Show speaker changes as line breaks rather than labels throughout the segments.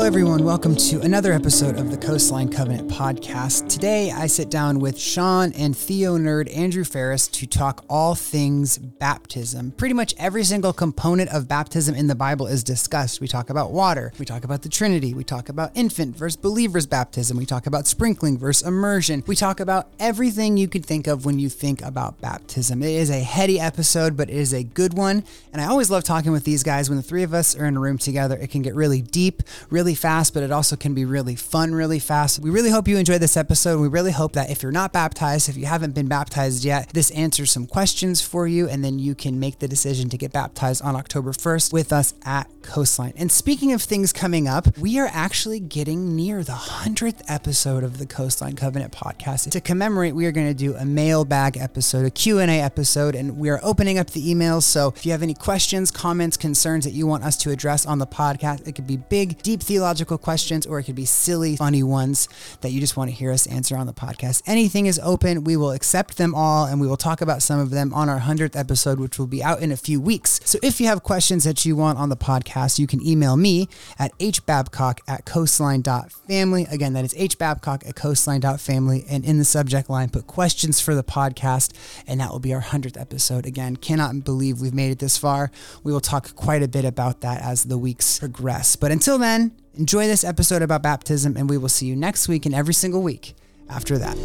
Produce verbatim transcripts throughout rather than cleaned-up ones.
everyone. Welcome to another episode of the Coastline Covenant podcast. Today, I sit down with Sean and Theo nerd Andrew Ferris to talk all things baptism. Pretty much every single component of baptism in the Bible is discussed. We talk about water. We talk about the Trinity. We talk about infant versus believer's baptism. We talk about sprinkling versus immersion. We talk about everything you could think of when you think about baptism. It is a heady episode, but it is a good one. And I always love talking with these guys. When the three of us are in a room together, it can get really deep, really fast, but it also can be really fun, really fast. We really hope you enjoy this episode. We really hope that if you're not baptized, if you haven't been baptized yet, this answers some questions for you, and then you can make the decision to get baptized on October first with us at Coastline. And speaking of things coming up, we are actually getting near the hundredth episode of the Coastline Covenant podcast. To commemorate, we are going to do a mailbag episode, a Q and A episode, and we are opening up the emails. So if you have any questions, comments, concerns that you want us to address on the podcast, it could be big, deep theological questions, or it could be silly, funny ones that you just want to hear us answer on the podcast. Anything is open. We will accept them all, and we will talk about some of them on our hundredth episode, which will be out in a few weeks. So if you have questions that you want on the podcast, you can email me at h babcock at coastline dot family. Again, that is h babcock at coastline dot family, and in the subject line, put questions for the podcast, and that will be our hundredth episode. Again, cannot believe we've made it this far. We will talk quite a bit about that as the weeks progress. But until then, enjoy this episode about baptism, and we will see you next week and every single week after that.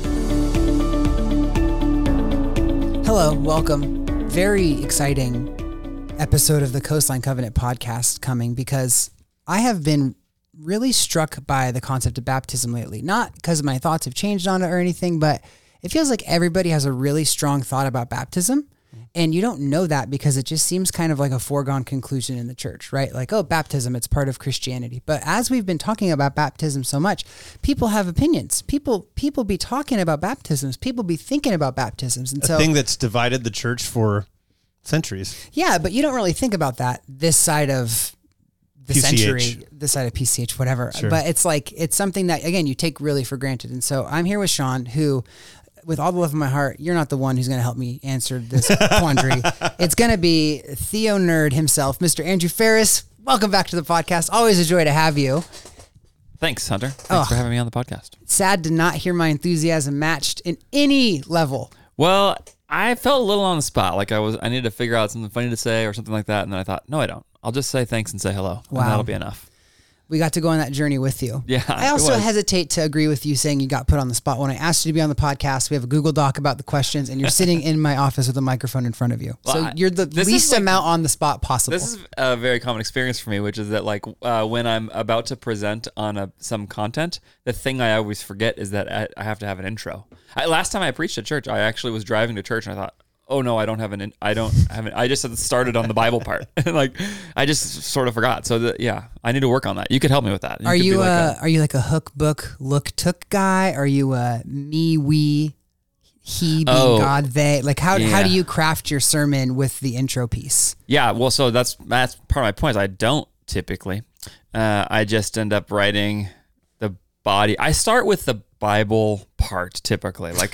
Hello, welcome. Very exciting episode of the Coastline Covenant podcast coming, because I have been really struck by the concept of baptism lately. Not because my thoughts have changed on it or anything, but it feels like everybody has a really strong thought about baptism. And you don't know that because it just seems kind of like a foregone conclusion in the church, right? Like, oh, baptism, it's part of Christianity. But as we've been talking about baptism so much, people have opinions. People people be talking about baptisms. People be thinking about baptisms. And
a
so,
thing that's divided the church for centuries.
Yeah, but you don't really think about that this side of the
P C H.
century, this side of P C H, whatever.
Sure.
But it's like, it's something that, again, you take really for granted. And so I'm here with Sean, who, with all the love of my heart, you're not the one who's going to help me answer this quandary. It's going to be Theo nerd himself, Mister Andrew Ferris. Welcome back to the podcast. Always a joy to have you.
Thanks, Hunter. Thanks
Oh.
for having me on the podcast.
Sad to not hear my enthusiasm matched in any level.
Well, I felt a little on the spot. Like I was, I needed to figure out something funny to say or something like that. And then I thought, no, I don't. I'll just say thanks and say hello.
Wow.
And that'll be enough.
We got to go on that journey with you.
Yeah,
I
it
also
was.
hesitate to agree with you saying you got put on the spot. When I asked you to be on the podcast, we have a Google Doc about the questions, and you're sitting in my office with a microphone in front of you.
Well,
so
I-
you're the
this
least
is like-
amount on the spot possible.
This is a very common experience for me, which is that like uh, when I'm about to present on a, some content, the thing I always forget is that I, I have to have an intro. I, last time I preached at church, I actually was driving to church and I thought, oh no, I don't have an, in, I don't have an, I just started on the Bible part. Like I just sort of forgot. So the, yeah, I need to work on that. You could help me with that.
are
could
you
be like
a,
a,
are you like a hook book look took guy? Are you a me we he being
Oh,
God they? Like how how
yeah.
do you craft your sermon with the intro piece?
Yeah, well, so that's that's part of my point. Is I don't typically. Uh, I just end up writing the body. I start with the Bible part typically. Like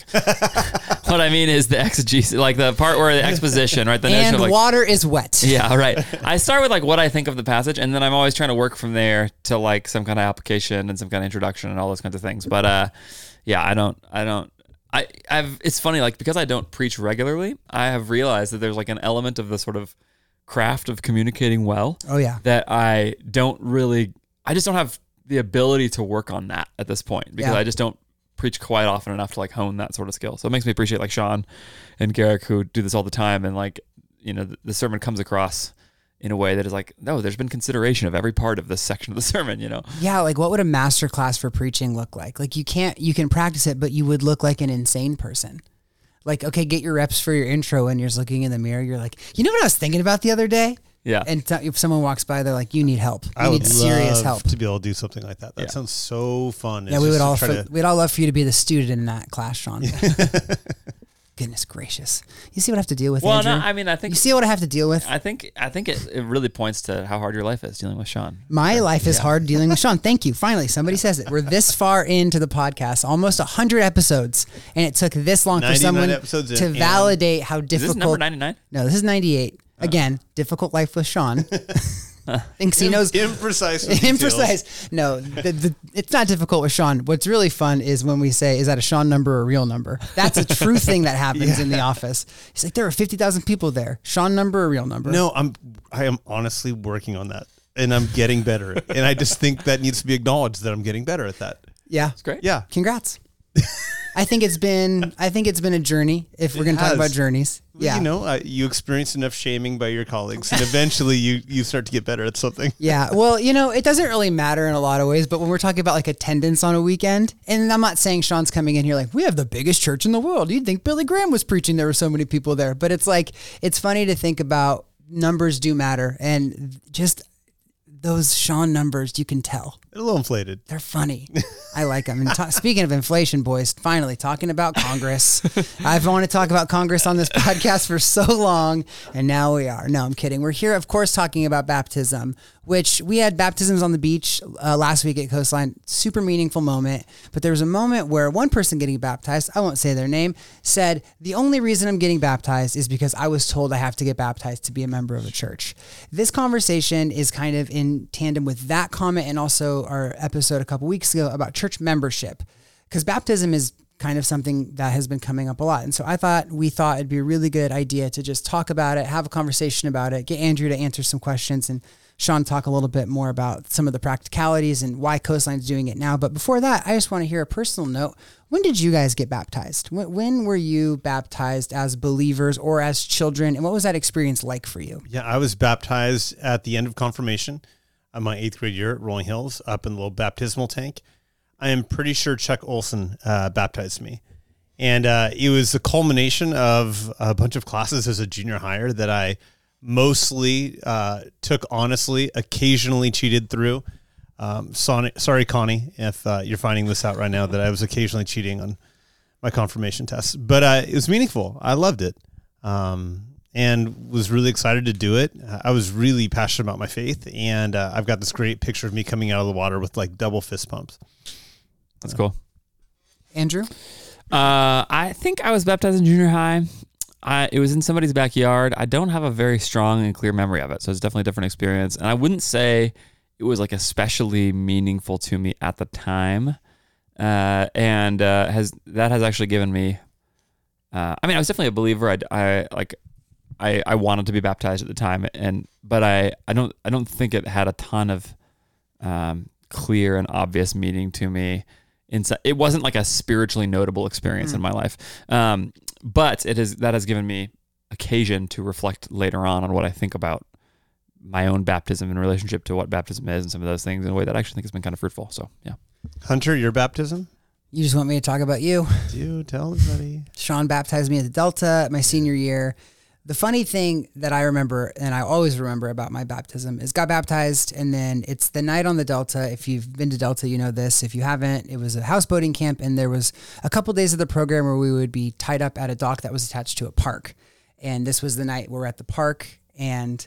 what I mean is the exegesis, like the part where the exposition, right? The notion
And
of like,
water is wet.
yeah, right. I start with like what I think of the passage, and then I'm always trying to work from there to like some kind of application and some kind of introduction and all those kinds of things. But uh, yeah, I don't, I don't. I, I've. It's funny, like because I don't preach regularly, I have realized that there's like an element of the sort of craft of communicating well.
Oh yeah.
That I don't really. I just don't have the ability to work on that at this point because
Yeah.
I just don't preach quite often enough to like hone that sort of skill. So it makes me appreciate like Sean and Garrick who do this all the time, and like you know the, the sermon comes across in a way that is like, no, there's been consideration of every part of this section of the sermon, you know?
Yeah, like what would a master class for preaching look like? Like you can't, you can practice it, but you would look like an insane person. Like, okay, get your reps for your intro and you're just looking in the mirror. You're like, you know what I was thinking about the other day?
Yeah.
And t- if someone walks by, they're like, you need help. You
I
need
would
serious
love
help.
to be able to do something like that. That
Yeah.
sounds so fun.
Yeah,
It's
we would
just to
all,
try
for,
to-
we'd all love for you to be the student in that class, Sean. Goodness gracious. You see what I have to deal with,
Well,
Andrew?
no, I mean, I think
You see what I have to deal with?
I think I think it, it really points to how hard your life is dealing with Sean.
My life is
Yeah.
hard dealing with Sean. Thank you. Finally, somebody says it. We're this far into the podcast, almost one hundred episodes, and it took this long for
ninety-nine
someone
episodes
to
in, and-
validate how
Is this
difficult.
number ninety-nine?
No, this is ninety-eight. Again, difficult life with Sean. Thinks he knows.
Imprecise. with details.
Imprecise. No, the, the, it's not difficult with Sean. What's really fun is when we say, is that a Sean number or a real number? That's a true thing that happens
Yeah.
in the office. He's like, there are fifty thousand people there. Sean number or real number?
No, I'm. I am honestly working on that, and I'm getting better. And I just think that needs to be acknowledged that I'm getting better at that.
Yeah.
It's great.
Yeah.
Congrats. I think it's been, I think it's been a journey. If we're
It
going to talk
has.
about journeys. Yeah.
You know, uh, you experience enough shaming by your colleagues, and eventually you you start to get better at something.
Yeah. Well, you know, it doesn't really matter in a lot of ways, but when we're talking about like attendance on a weekend, and I'm not saying Sean's coming in here like, we have the biggest church in the world. You'd think Billy Graham was preaching. There were so many people there, but it's like, it's funny to think about numbers do matter. And just those Sean numbers, you can tell.
A little inflated.
They're funny. I like them. And ta- speaking of inflation, boys, finally talking about Congress. I've wanted to talk about Congress on this podcast for so long, and now we are. No, I'm kidding. We're here, of course, talking about baptism, which we had baptisms on the beach uh, last week at Coastline. Super meaningful moment. But there was a moment where one person getting baptized, I won't say their name, said, the only reason I'm getting baptized is because I was told I have to get baptized to be a member of a church. This conversation is kind of in tandem with that comment and also our episode a couple weeks ago about church membership, because baptism is kind of something that has been coming up a lot. And so I thought we thought it'd be a really good idea to just talk about it, have a conversation about it, get Andrew to answer some questions, and Sean talk a little bit more about some of the practicalities and why Coastline's doing it now. But before that, I just want to hear a personal note. When did you guys get baptized? When, when were you baptized as believers or as children? And what was that experience like for you?
Yeah, I was baptized at the end of confirmation of my eighth grade year at Rolling Hills up in the little baptismal tank. I am pretty sure Chuck Olson uh, baptized me. And uh, it was the culmination of a bunch of classes as a junior higher that I mostly uh, took honestly, occasionally cheated through. Um, sorry, sorry, Connie, if uh, you're finding this out right now, that I was occasionally cheating on my confirmation tests. But uh, it was meaningful. I loved it. Um, and was really excited to do it. I was really passionate about my faith, and uh, I've got this great picture of me coming out of the water with like double fist pumps.
That's cool.
Andrew?
Uh, I think I was baptized in junior high. I, it was in somebody's backyard. I don't have a very strong and clear memory of it, so it's definitely a different experience. And I wouldn't say it was like especially meaningful to me at the time. Uh, and uh, has that has actually given me. Uh, I mean, I was definitely a believer. I, I like. I, I wanted to be baptized at the time, and but I, I don't I don't think it had a ton of um, clear and obvious meaning to me. Inside, it wasn't like a spiritually notable experience mm. in my life, um, but it is that has given me occasion to reflect later on on what I think about my own baptism in relationship to what baptism is and some of those things in a way that I actually think has been kind of fruitful. So yeah,
Hunter, your baptism?
You just want me to talk about you?
Do tell everybody.
Sean baptized me at the Delta my senior year. The funny thing that I remember, and I always remember about my baptism, is got baptized, and then it's the night on the Delta. If you've been to Delta, you know this. If you haven't, it was a houseboating camp, and there was a couple days of the program where we would be tied up at a dock that was attached to a park. And this was the night we're at the park, and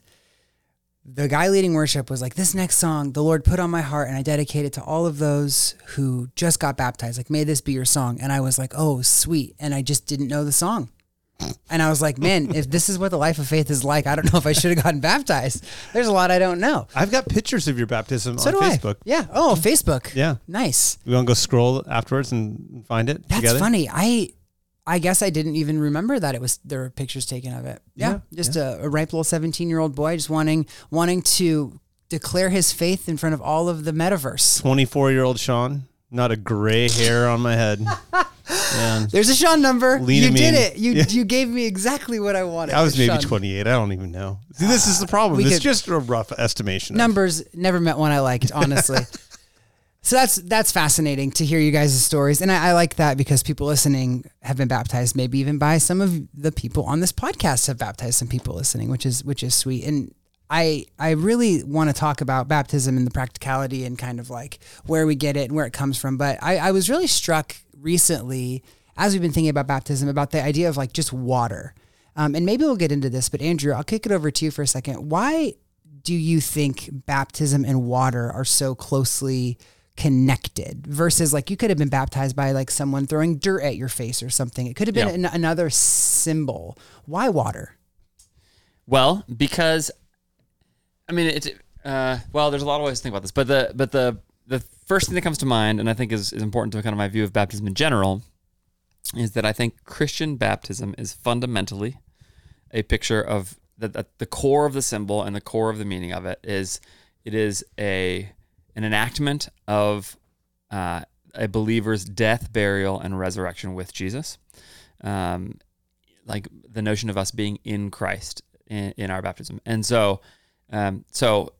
the guy leading worship was like, this next song, the Lord put on my heart, and I dedicate it to all of those who just got baptized. Like, may this be your song. And I was like, oh, sweet. And I just didn't know the song. And I was like, man, if this is what the life of faith is like, I don't know if I should have gotten baptized. There's a lot I don't know.
I've got pictures of your baptism
So
on
do
Facebook.
I. Yeah. Oh, Facebook.
Yeah.
Nice.
We want to go scroll afterwards and find it
That's
together?
funny. I I guess I didn't even remember that it was there were pictures taken of it. Yeah.
Yeah,
just A, a ripe little seventeen-year-old boy just wanting wanting to declare his faith in front of all of the metaverse.
twenty-four-year-old Sean, not a gray hair on my head. Man.
There's a Sean number.
Lean
you
and
did
mean.
it. You
Yeah.
you gave me exactly what I wanted.
I was maybe
Sean.
twenty-eight. I don't even know. See, this is the problem.
We
It's
could-
just a rough estimation. of-
Numbers, never met one I liked, honestly. So that's that's fascinating to hear you guys' stories. And I, I like that because people listening have been baptized, maybe even by some of the people on this podcast have baptized some people listening, which is which is sweet. And I I really want to talk about baptism and the practicality and kind of like where we get it and where it comes from. But I, I was really struck recently, as we've been thinking about baptism, about the idea of like just water. Um, and maybe we'll get into this, but Andrew, I'll kick it over to you for a second. Why do you think baptism and water are so closely connected versus like you could have been baptized by like someone throwing dirt at your face or something? It could have been
Yeah.
an, another symbol. Why water?
Well, because I mean, it's Uh, well, there's a lot of ways to think about this, but the but the the first thing that comes to mind, and I think is, is important to kind of my view of baptism in general, is that I think Christian baptism is fundamentally a picture of the, the the core of the symbol and the core of the meaning of it is it is a an enactment of uh, a believer's death, burial, and resurrection with Jesus. Um, like the notion of us being in Christ in, in our baptism. And so, um, so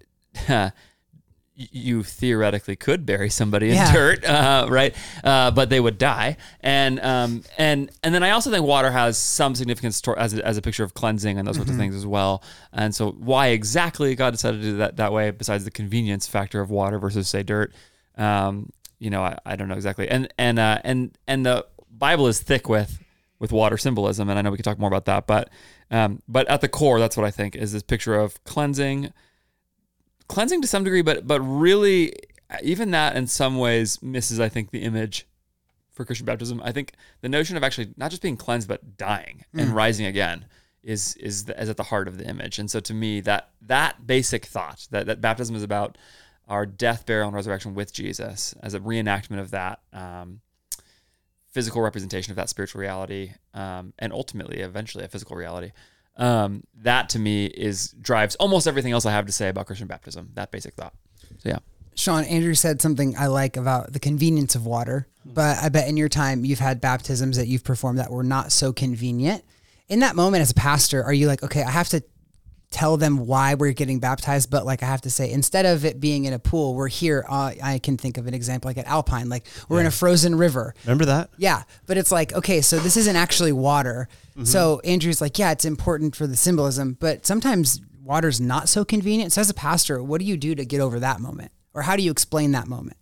you theoretically could bury somebody in
Yeah.
dirt, uh, right? Uh, but they would die. And, um, and, and then I also think water has some significance to, as, a, as a picture of cleansing and those sorts
Mm-hmm.
of things as well. And so why exactly God decided to do that that way, besides the convenience factor of water versus say dirt, um, you know, I, I don't know exactly. And, and, uh, and, and the Bible is thick with, with water symbolism, and I know we can talk more about that, but um, but at the core, that's what I think is this picture of cleansing, cleansing to some degree, but but really, even that in some ways misses, I think, the image for Christian baptism. I think the notion of actually not just being cleansed but dying and rising again is is the, is at the heart of the image. And so to me, that that basic thought that that baptism is about our death, burial, and resurrection with Jesus as a reenactment of that. Um, physical representation of that spiritual reality, um, and ultimately, eventually, a physical reality. Um, that to me is drives almost everything else I have to say about Christian baptism. That basic thought. So yeah,
Sean, Andrew said something I like about the convenience of water, but I bet in your time you've had baptisms that you've performed that were not so convenient. In that moment as a pastor, are you like, okay, I have to tell them why we're getting baptized, but like I have to say, instead of it being in a pool, we're here. Uh, I can think of an example like at Alpine, like we're yeah. in a frozen river.
Remember that?
Yeah, but it's like, okay, so this isn't actually water. Mm-hmm. So Andrew's like, yeah, it's important for the symbolism, but sometimes water's not so convenient. So as a pastor, what do you do to get over that moment? Or how do you explain that moment?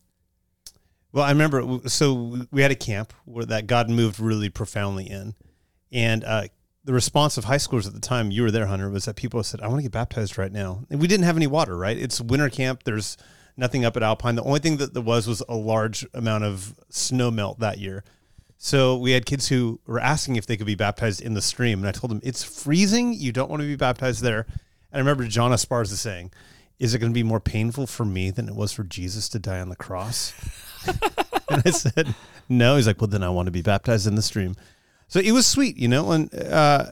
Well, I remember, so we had a camp where that God moved really profoundly in, and uh, the response of high schoolers at the time, you were there, Hunter, was that people said, I want to get baptized right now. And we didn't have any water, right? It's winter camp. There's nothing up at Alpine. The only thing that there was was a large amount of snow melt that year. So we had kids who were asking if they could be baptized in the stream. And I told them, it's freezing. You don't want to be baptized there. And I remember John Esparza saying, is it going to be more painful for me than it was for Jesus to die on the cross? And I said, no. He's like, well, then I want to be baptized in the stream. So it was sweet, you know, and uh,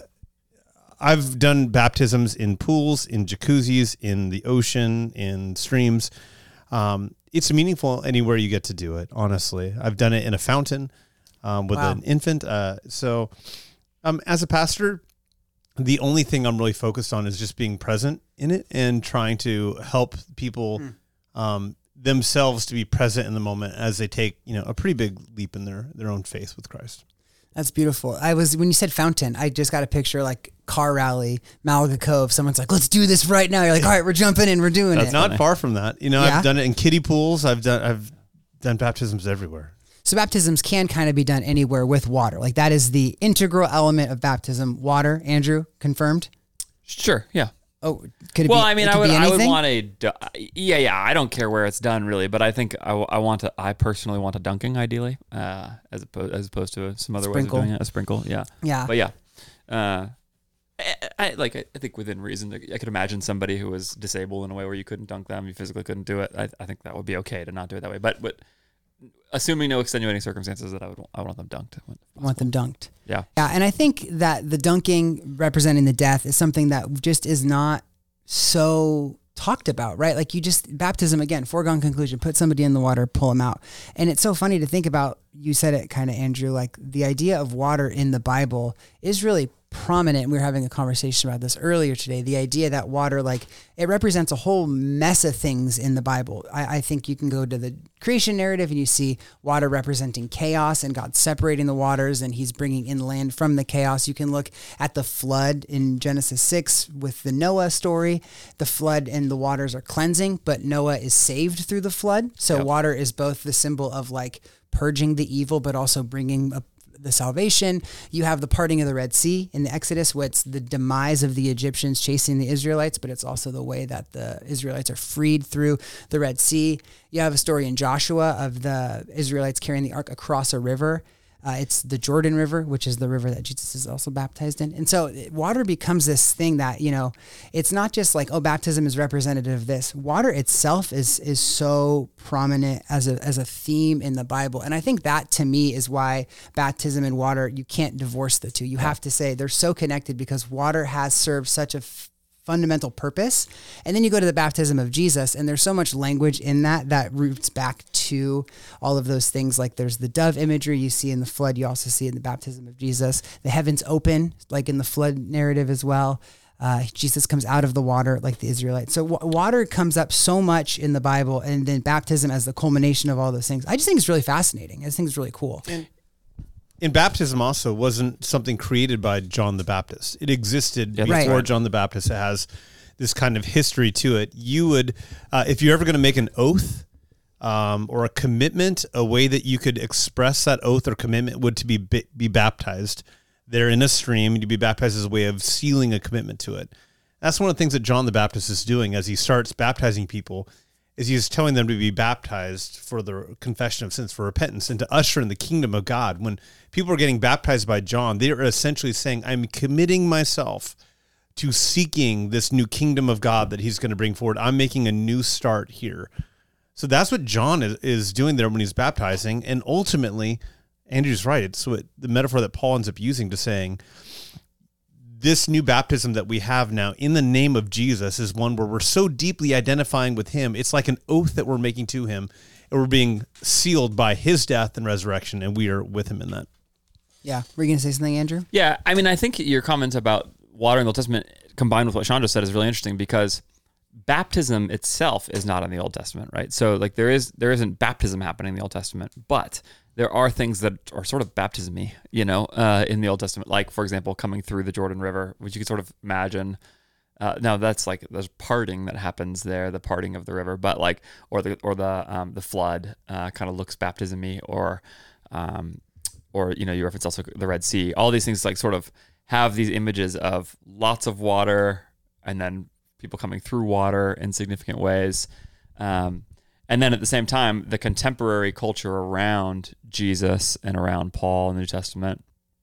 I've done baptisms in pools, in jacuzzis, in the ocean, in streams. Um, it's meaningful anywhere you get to do it, honestly. I've done it in a fountain um, with wow. an infant. Uh, so um, as a pastor, the only thing I'm really focused on is just being present in it and trying to help people mm. um, themselves to be present in the moment as they take, you know, a pretty big leap in their, their own faith with Christ.
That's beautiful. I was, when you said fountain, I just got a picture like car rally, Malaga Cove. Someone's like, let's do this right now. You're like, all right, we're jumping in, we're doing
That's
it.
Not far from that. You know,
Yeah?
I've done it in kiddie pools. I've done, I've done baptisms everywhere.
So baptisms can kind of be done anywhere with water. Like that is the integral element of baptism. Water, Andrew, confirmed?
Sure. Yeah.
Oh, could it
well,
be,
I mean,
it
I
could
would,
be
I would
anything?
want a, yeah, yeah. I don't care where it's done really, but I think I, I want to, I personally want a dunking ideally, uh, as opposed, as opposed to some other
Sprinkle.
ways of doing it. A sprinkle. Yeah.
Yeah.
But yeah, uh, I, I like, I, I think within reason, I could imagine somebody who was disabled in a way where you couldn't dunk them, you physically couldn't do it. I, I think that would be okay to not do it that way, but, but assuming no extenuating circumstances, that I would, I want them dunked.
Want them dunked.
Yeah.
Yeah. And I think that the dunking representing the death is something that just is not so talked about, right? Like you just, baptism, again, foregone conclusion, put somebody in the water, pull them out. And it's so funny to think about, you said it kind of, Andrew, like the idea of water in the Bible is really prominent. We were having a conversation about this earlier today. The idea that water, like it represents a whole mess of things in the Bible. I, I think you can go to the creation narrative and you see water representing chaos and God separating the waters and he's bringing in land from the chaos. You can look at the flood in Genesis six with the Noah story. The flood and the waters are cleansing, but Noah is saved through the flood. So yep. water is both the symbol of like purging the evil, but also bringing a the salvation. You have the parting of the Red Sea in the Exodus, where it's the demise of the Egyptians chasing the Israelites, but it's also the way that the Israelites are freed through the Red Sea. You have a story in Joshua of the Israelites carrying the ark across a river. Uh, it's the Jordan River, which is the river that Jesus is also baptized in. And so water becomes this thing that, you know, it's not just like, oh, baptism is representative of this. Water itself is is so prominent as a as a theme in the Bible. And I think that to me is why baptism and water, you can't divorce the two. You have to say they're so connected because water has served such a f- fundamental purpose. And then you go to the baptism of Jesus, and there's so much language in that that roots back to all of those things. Like there's the dove imagery you see in the flood, you also see in the baptism of Jesus. The heavens open, like in the flood narrative as well. Uh, Jesus comes out of the water like the Israelites. So w- water comes up so much in the Bible, and then baptism as the culmination of all those things. I just think it's really fascinating. I just think it's really cool.
And, and baptism also wasn't something created by John the Baptist. It existed
Yep.
before
Right.
John the Baptist. It has this kind of history to it. You would, uh, if you're ever going to make an oath um, or a commitment, a way that you could express that oath or commitment would to be be baptized. They're in a stream, and to be baptized as a way of sealing a commitment to it. That's one of the things that John the Baptist is doing as he starts baptizing people, is he's telling them to be baptized for the confession of sins, for repentance, and to usher in the kingdom of God. When people are getting baptized by John, they are essentially saying, I'm committing myself to seeking this new kingdom of God that he's going to bring forward. I'm making a new start here. So that's what John is, is doing there when he's baptizing. And ultimately, Andrew's right. It's what the metaphor that Paul ends up using to saying, this new baptism that we have now in the name of Jesus is one where we're so deeply identifying with him. It's like an oath that we're making to him, and we're being sealed by his death and resurrection, and we are with him in that.
Yeah. Were you going to say something, Andrew?
Yeah, I mean, I think your comment about water in the Old Testament combined with what Sean just said is really interesting, because baptism itself is not in the Old Testament, right? So like there is there isn't baptism happening in the Old Testament, but there are things that are sort of baptism-y, you know, uh, in the Old Testament, like, for example, coming through the Jordan River, which you could sort of imagine. Uh, now that's like there's parting that happens there, the parting of the river, but like, or the or the um, the flood uh, kind of looks baptism-y, or um, or you know, you reference also the Red Sea. All these things like sort of have these images of lots of water, and then people coming through water in significant ways. Um, and then at the same time, the contemporary culture around Jesus and around Paul in the New Testament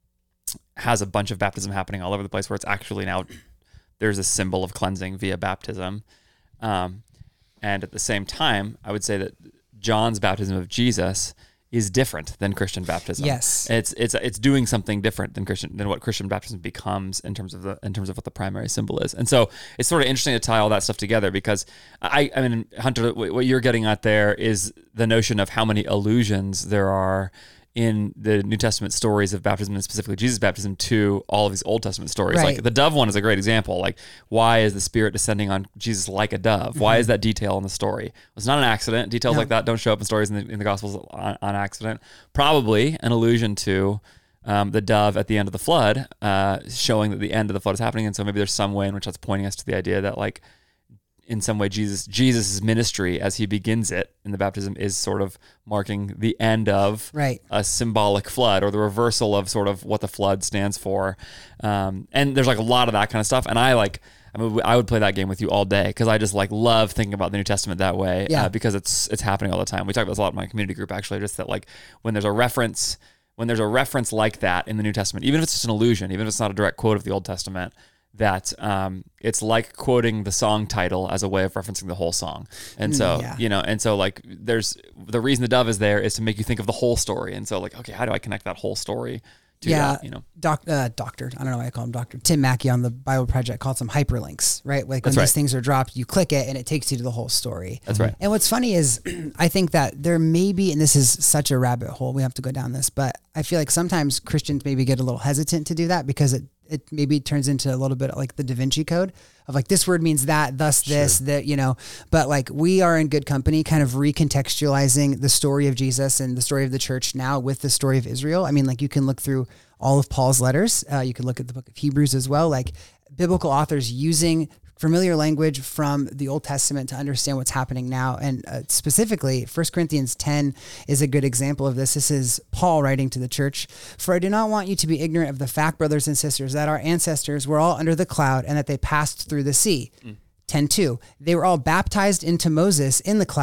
has a bunch of baptism happening all over the place, where it's actually now there's a symbol of cleansing via baptism. Um, and at the same time, I would say that John's baptism of Jesus is different than Christian baptism.
Yes.
It's it's it's doing something different than Christian than what Christian baptism becomes in terms of the in terms of what the primary symbol is. And so it's sort of interesting to tie all that stuff together, because I I mean, Hunter, what you're getting at there is the notion of how many allusions there are in the New Testament stories of baptism, and specifically Jesus' baptism, to all of these Old Testament stories.
Right.
Like the dove one is a great example. Like, why is the Spirit descending on Jesus like a dove? Why is that detail in the story? It's not an accident. Details
No.
like that don't show up in stories in the, in the Gospels on, on accident. Probably an allusion to um, the dove at the end of the flood, uh, showing that the end of the flood is happening. And so maybe there's some way in which that's pointing us to the idea that, like, in some way, Jesus Jesus's ministry as he begins it in the baptism is sort of marking the end of
Right.
a symbolic flood, or the reversal of sort of what the flood stands for. Um, and there's like a lot of that kind of stuff. And I like, I mean, I would play that game with you all day, because I just like love thinking about the New Testament that way.
Yeah.
Uh, because it's it's happening all the time. We talk about this a lot in my community group, actually, just that like when there's a reference, when there's a reference like that in the New Testament, even if it's just an allusion, even if it's not a direct quote of the Old Testament, that um, it's like quoting the song title as a way of referencing the whole song. And so,
Yeah.
you know, and so like there's the reason the dove is there is to make you think of the whole story. And so like, okay, how do I connect that whole story to
Yeah,
that, you know?
doc, uh, doctor, I don't know why I call him doctor. Tim Mackey on the Bible Project calls them hyperlinks, right? Like when
That's right.
these things are dropped, you click it and it takes you to the whole story.
That's right.
And what's funny is I think that there may be, and this is such a rabbit hole, we have to go down this, but I feel like sometimes Christians maybe get a little hesitant to do that, because it, it maybe turns into a little bit like the Da Vinci Code of like, this word means that, thus this, that, you know, but like we are in good company kind of recontextualizing the story of Jesus and the story of the church now with the story of Israel. I mean, like you can look through all of Paul's letters. Uh, you can look at the book of Hebrews as well, like biblical authors using familiar language from the Old Testament to understand what's happening now. And uh, specifically, First Corinthians ten is a good example of this. This is Paul writing to the church. For I do not want you to be ignorant of the fact, brothers and sisters, that our ancestors were all under the cloud and that they passed through the sea. Mm. ten two, they were all baptized into Moses in the cloud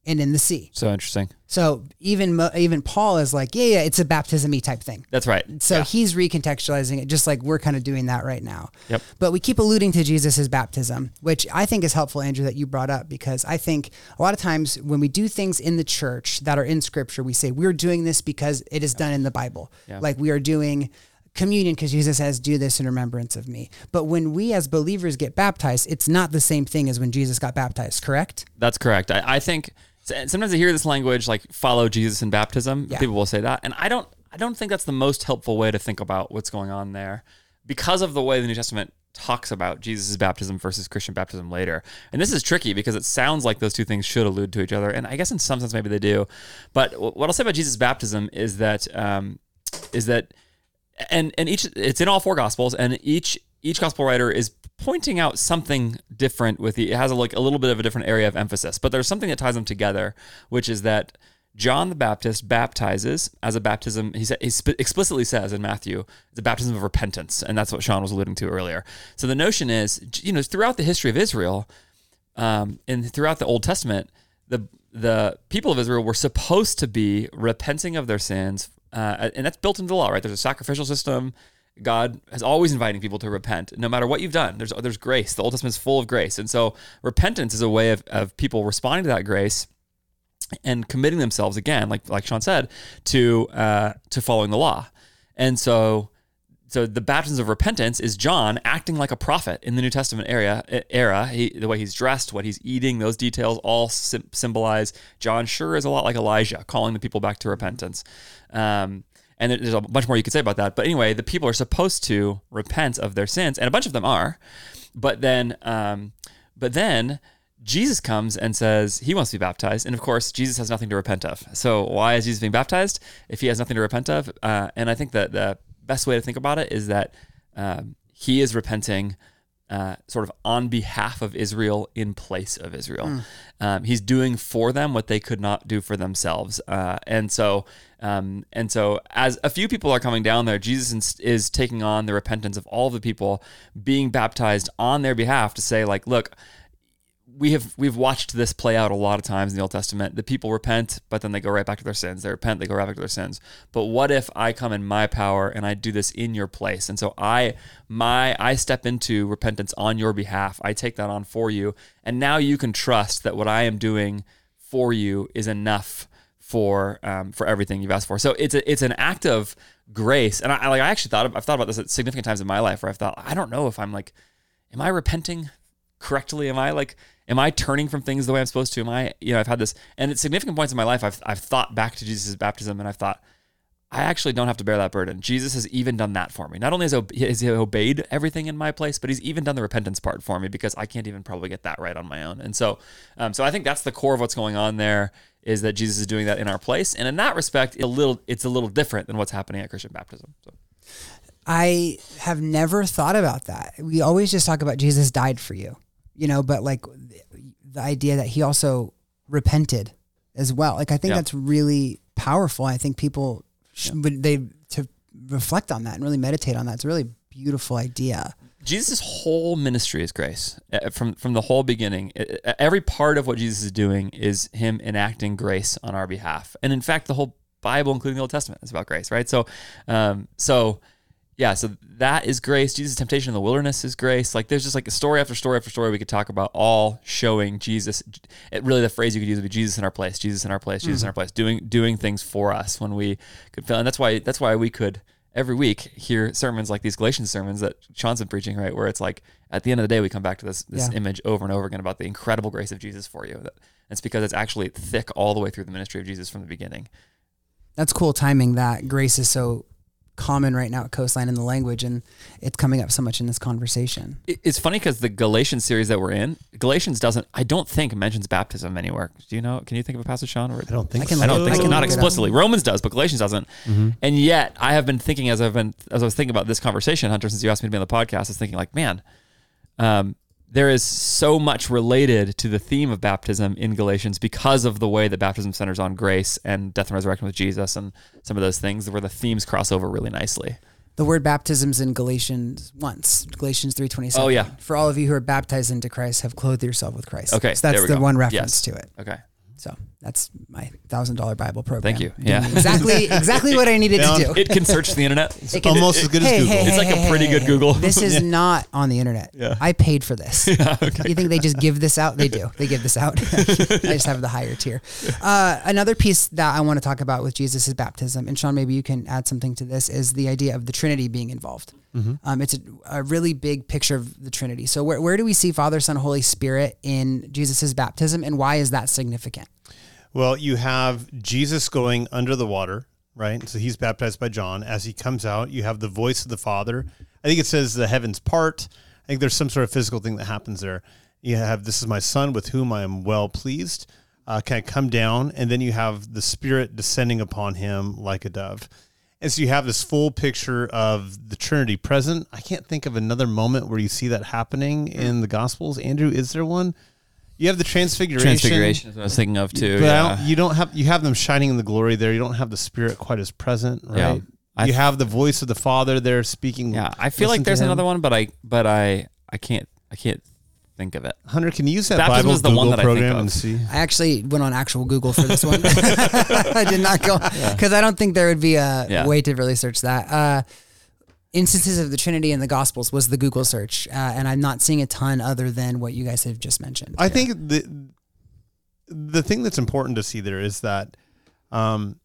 and in the sea.
So interesting.
So even even Paul is like, yeah, yeah, it's a baptism-y type thing.
That's right.
So
yeah.
he's recontextualizing it just like we're kind of doing that right now.
Yep.
But we keep alluding to Jesus' baptism, which I think is helpful, Andrew, that you brought up, because I think a lot of times when we do things in the church that are in Scripture, we say we're doing this because it is done in the Bible. Yeah. Like we are doing communion because Jesus says, do this in remembrance of me. But when we as believers get baptized, it's not the same thing as when Jesus got baptized, correct?
That's correct. I, I think sometimes I hear this language like follow Jesus in baptism. Yeah. People will say that. And I don't I don't think that's the most helpful way to think about what's going on there because of the way the New Testament talks about Jesus' baptism versus Christian baptism later. And this is tricky because it sounds like those two things should allude to each other. And I guess in some sense maybe they do. But what I'll say about Jesus' baptism is that um, is that And and each it's in all four gospels, and each each gospel writer is pointing out something different with the, it has a, like a little bit of a different area of emphasis, but there's something that ties them together, which is that John the Baptist baptizes as a baptism. He, sa- he sp- explicitly says in Matthew, it's a baptism of repentance, and that's what Sean was alluding to earlier. So the notion is, you know, throughout the history of Israel, um, and throughout the Old Testament, the the people of Israel were supposed to be repenting of their sins. Uh, and that's built into the law, right? There's a sacrificial system. God is always inviting people to repent, no matter what you've done. There's there's grace. The Old Testament is full of grace. And so repentance is a way of, of people responding to that grace and committing themselves, again, like like Sean said, to uh, to following the law. And so so the baptism of repentance is John acting like a prophet in the New Testament era. era. He, the way he's dressed, what he's eating, those details all sim- symbolize John sure is a lot like Elijah, calling the people back to repentance. Um, and there's a bunch more you could say about that. But anyway, the people are supposed to repent of their sins, and a bunch of them are. But then, um, but then Jesus comes and says he wants to be baptized. And of course, Jesus has nothing to repent of. So why is Jesus being baptized if he has nothing to repent of? Uh, and I think that the best way to think about it is that um, he is repenting uh, sort of on behalf of Israel in place of Israel. Mm. Um, he's doing for them what they could not do for themselves. Uh, and so um, and so as a few people are coming down there, Jesus is taking on the repentance of all the people, being baptized on their behalf to say, like, look, we have we've watched this play out a lot of times in the Old Testament. The people repent, but then they go right back to their sins. They repent, they go right back to their sins. But what if I come in my power and I do this in your place? And so I my I step into repentance on your behalf. I take that on for you, and now you can trust that what I am doing for you is enough for um, for everything you've asked for. So it's a, it's an act of grace. And I, I like I actually thought of, I've thought about this at significant times in my life where I've thought, I don't know if I'm like, am I repenting correctly? Am I like, am I turning from things the way I'm supposed to? Am I, you know, I've had this, and at significant points in my life, I've I've thought back to Jesus' baptism, and I've thought, I actually don't have to bear that burden. Jesus has even done that for me. Not only has, ob- has he obeyed everything in my place, but he's even done the repentance part for me, because I can't even probably get that right on my own. And so, um, so I think that's the core of what's going on there, is that Jesus is doing that in our place, and in that respect, a little, it's a little different than what's happening at Christian baptism. So.
I have never thought about that. We always just talk about Jesus died for you, you know, but like the idea that he also repented as well. Like, I think yeah. that's really powerful. I think people should, yeah. they to reflect on that and really meditate on that. It's a really beautiful idea.
Jesus' whole ministry is grace. From from the whole beginning, every part of what Jesus is doing is him enacting grace on our behalf. And in fact, the whole Bible, including the Old Testament, is about grace, right? So, um, so yeah, so that is grace. Jesus' temptation in the wilderness is grace. Like, there's just like a story after story after story we could talk about, all showing Jesus. It really, the phrase you could use would be Jesus in our place, Jesus in our place, Jesus mm-hmm. in our place, doing doing things for us when we could feel. And that's why that's why we could every week hear sermons like these Galatians sermons that Sean's been preaching, right? Where it's like, at the end of the day, we come back to this this yeah. image over and over again about the incredible grace of Jesus for you. That it's because it's actually thick all the way through the ministry of Jesus from the beginning.
That's cool timing, that grace is so common right now at Coastline in the language, and it's coming up so much in this conversation.
It's funny because the Galatians series that we're in, Galatians doesn't, I don't think, mentions baptism anywhere. Do you know? Can you think of a passage, Sean? Or,
I don't think.
I, can, so. I don't think so. Not explicitly. Romans does, but Galatians doesn't. Mm-hmm. And yet, I have been thinking as I've been as I was thinking about this conversation, Hunter, since you asked me to be on the podcast, I was thinking like, man, um, there is so much related to the theme of baptism in Galatians because of the way that baptism centers on grace and death and resurrection with Jesus and some of those things where the themes cross over really nicely.
The word baptism's in Galatians once, Galatians three twenty-seven.
Oh, yeah.
For all of you who are baptized into Christ have clothed yourself with Christ.
Okay,
so that's the
go.
one reference
yes.
to it.
Okay.
So that's my thousand dollar Bible program.
Thank you. Yeah.
Exactly, exactly what I needed
Now,
to do.
It can search the internet.
It's almost as good as
Hey,
Google.
hey,
It's like
hey,
a pretty
hey,
good
hey,
Google.
This is not on the internet.
Yeah.
I paid for this.
Yeah, okay.
You think they just give this out? They do. They give this out. I just have the higher tier. Uh, another piece that I want to talk about with Jesus' baptism, and Sean, maybe you can add something to this, is the idea of the Trinity being involved. Mm-hmm. Um, it's a, a really big picture of the Trinity. So where, where do we see Father, Son, Holy Spirit in Jesus' baptism, and why is that significant?
Well, you have Jesus going under the water, right? So he's baptized by John. As he comes out, you have the voice of the Father. I think it says the heavens part. I think there's some sort of physical thing that happens there. You have, this is my Son with whom I am well pleased. Uh, kind of come down, and then you have the Spirit descending upon him like a dove. And so you have this full picture of the Trinity present. I can't think of another moment where you see that happening in the Gospels. Andrew, is there one? You have the transfiguration.
Transfiguration is what I was thinking of too.
But I
Yeah.
don't, you don't have, you have them shining in the glory there. You don't have the Spirit quite as present, right?
Yeah. I
you
th-
have the voice of the Father there speaking.
Yeah, I feel
Listen
like there's
to him.
another one, but I but I I can't I can't think of it.
Hunter, can you use that
Baptism
Bible
is the
Google
one that I think
program
of.
and see?
I actually went on actual Google for this one. I did not go, because I don't think there would be a
Yeah.
way to really search that. Uh, instances of the Trinity in the Gospels was the Google search, uh, and I'm not seeing a ton other than what you guys have just mentioned.
I think the the thing that's important to see there is that um,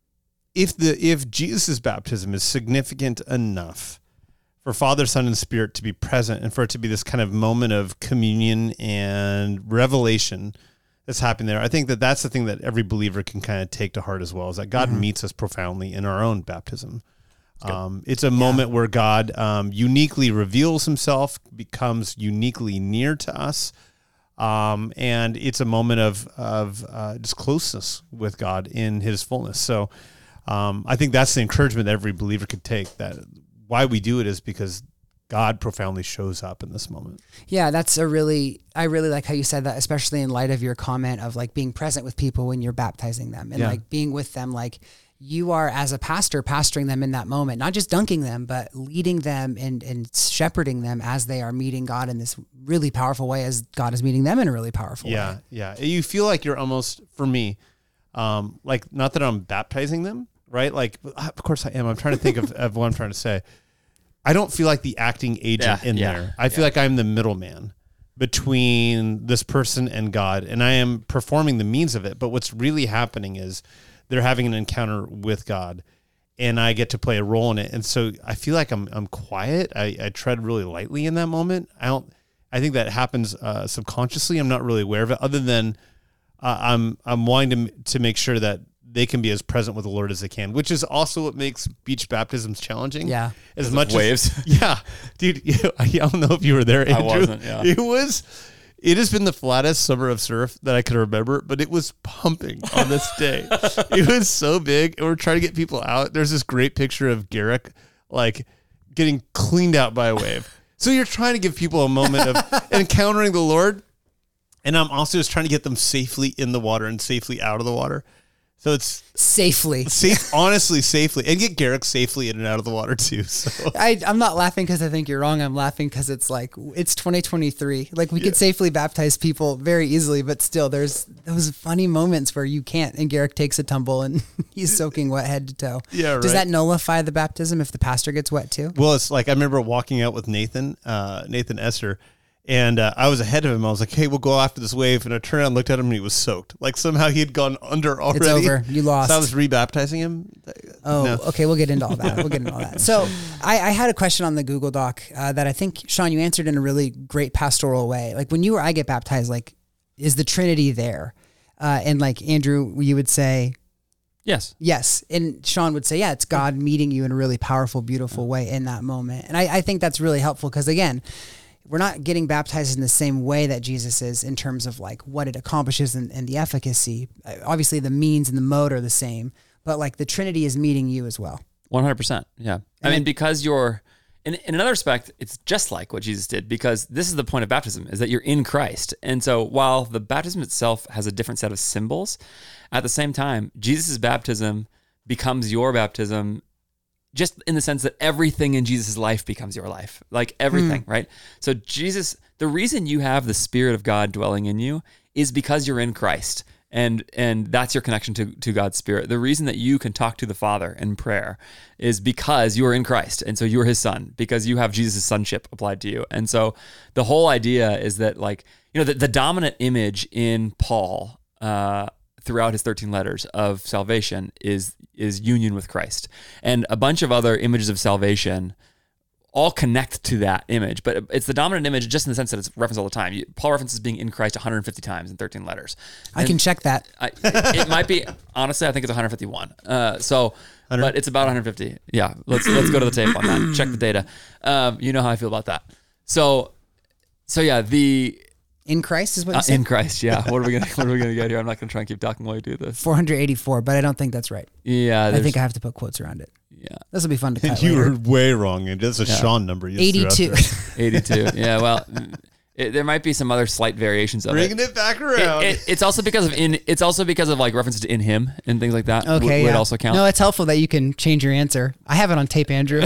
if the if Jesus' baptism is significant enough for Father, Son, and Spirit to be present, and for it to be this kind of moment of communion and revelation that's happening there, I think that that's the thing that every believer can kind of take to heart as well, is that God mm-hmm. meets us profoundly in our own baptism. Um, it's a yeah. moment where God um, uniquely reveals himself, becomes uniquely near to us. Um, and it's a moment of, of uh, just closeness with God in his fullness. So um, I think that's the encouragement that every believer could take, that why we do it is because God profoundly shows up in this moment.
Yeah, that's a really, I really like how you said that, especially in light of your comment of like being present with people when you're baptizing them and yeah. like being with them, like you are as a pastor pastoring them in that moment, not just dunking them, but leading them and, and shepherding them as they are meeting God in this really powerful way, as God is meeting them in a really powerful
yeah,
way.
Yeah, yeah. You feel like you're almost, for me, um, like not that I'm baptizing them, right? Like, of course I am. I'm trying to think of, of what I'm trying to say. I don't feel like the acting agent
yeah,
in
yeah,
there. I feel
yeah.
like I'm the middleman between this person and God, and I am performing the means of it. But what's really happening is they're having an encounter with God, and I get to play a role in it. And so I feel like I'm I'm quiet. I, I tread really lightly in that moment. I don't. I think that happens uh, subconsciously. I'm not really aware of it, other than uh, I'm I'm wanting to to make sure that they can be as present with the Lord as they can, which is also what makes beach baptisms challenging.
Yeah,
as much
waves.
As, yeah, dude. You, I don't know if you were there, Andrew.
I wasn't. Yeah,
it was. It has been the flattest summer of surf that I can remember, but it was pumping on this day. It was so big, and we're trying to get people out. There's this great picture of Garrick, like, getting cleaned out by a wave. So you're trying to give people a moment of encountering the Lord, and I'm also just trying to get them safely in the water and safely out of the water. So it's
safely,
safe, honestly, safely, and get Garrick safely in and out of the water too. So
I, I'm not laughing because I think you're wrong. I'm laughing because it's like it's twenty twenty-three. Like we yeah. could safely baptize people very easily, but still, there's those funny moments where you can't, and Garrick takes a tumble and he's soaking wet head to toe.
Yeah, right.
Does that nullify the baptism if the pastor gets wet too?
Well, it's like I remember walking out with Nathan, uh, Nathan Esser. And uh, I was ahead of him. I was like, hey, we'll go after this wave. And I turned around and looked at him, and he was soaked. Like somehow he had gone under already.
It's over. You lost.
So I was rebaptizing him.
Oh,
no.
Okay. We'll get into all that. We'll get into all that. So I, I had a question on the Google Doc uh, that I think, Sean, you answered in a really great pastoral way. Like when you or I get baptized, like, is the Trinity there? Uh, and like Andrew, you would say,
yes.
Yes. And Sean would say, yeah, it's God meeting you in a really powerful, beautiful way in that moment. And I, I think that's really helpful because, again, we're not getting baptized in the same way that Jesus is in terms of like what it accomplishes and, and the efficacy. Obviously the means and the mode are the same, but like the Trinity is meeting you as well.
one hundred percent. Yeah. And I mean, then, because you're in, in another respect, it's just like what Jesus did, because this is the point of baptism, is that you're in Christ. And so while the baptism itself has a different set of symbols, at the same time, Jesus' baptism becomes your baptism, just in the sense that everything in Jesus' life becomes your life, like everything, mm. right? So Jesus, the reason you have the Spirit of God dwelling in you is because you're in Christ. And and that's your connection to, to God's Spirit. The reason that you can talk to the Father in prayer is because you are in Christ. And so you are his son, because you have Jesus' sonship applied to you. And so the whole idea is that, like, you know, the, the dominant image in Paul uh, throughout his thirteen letters of salvation is is union with Christ. And a bunch of other images of salvation all connect to that image, but it's the dominant image just in the sense that it's referenced all the time. You, Paul references being in Christ one hundred fifty times in thirteen letters.
I and can check that.
I, it, it might be, honestly, I think it's one hundred fifty-one. Uh, so, but it's about one hundred fifty. Yeah, let's let's go to the tape on that. Check the data. Um, you know how I feel about that. So, so yeah, the
in Christ is what you
uh,
said?
In Christ. Yeah. What are we gonna What are we gonna get here? I'm not gonna try and keep talking while we do this.
four hundred eighty-four, but I don't think that's right.
Yeah,
I think I have to put quotes around it.
Yeah,
this will be fun to cut.
You
later.
were way wrong, and that's a
yeah.
Sean number. You
eighty-two.
eighty-two. Yeah. Well, it, there might be some other slight variations of
Bringing
it.
it back around.
It, it, it's also because of in. It's also because of like references to in him and things like that.
Okay,
would,
yeah.
would also count.
No, it's helpful that you can change your answer. I have it on tape, Andrew.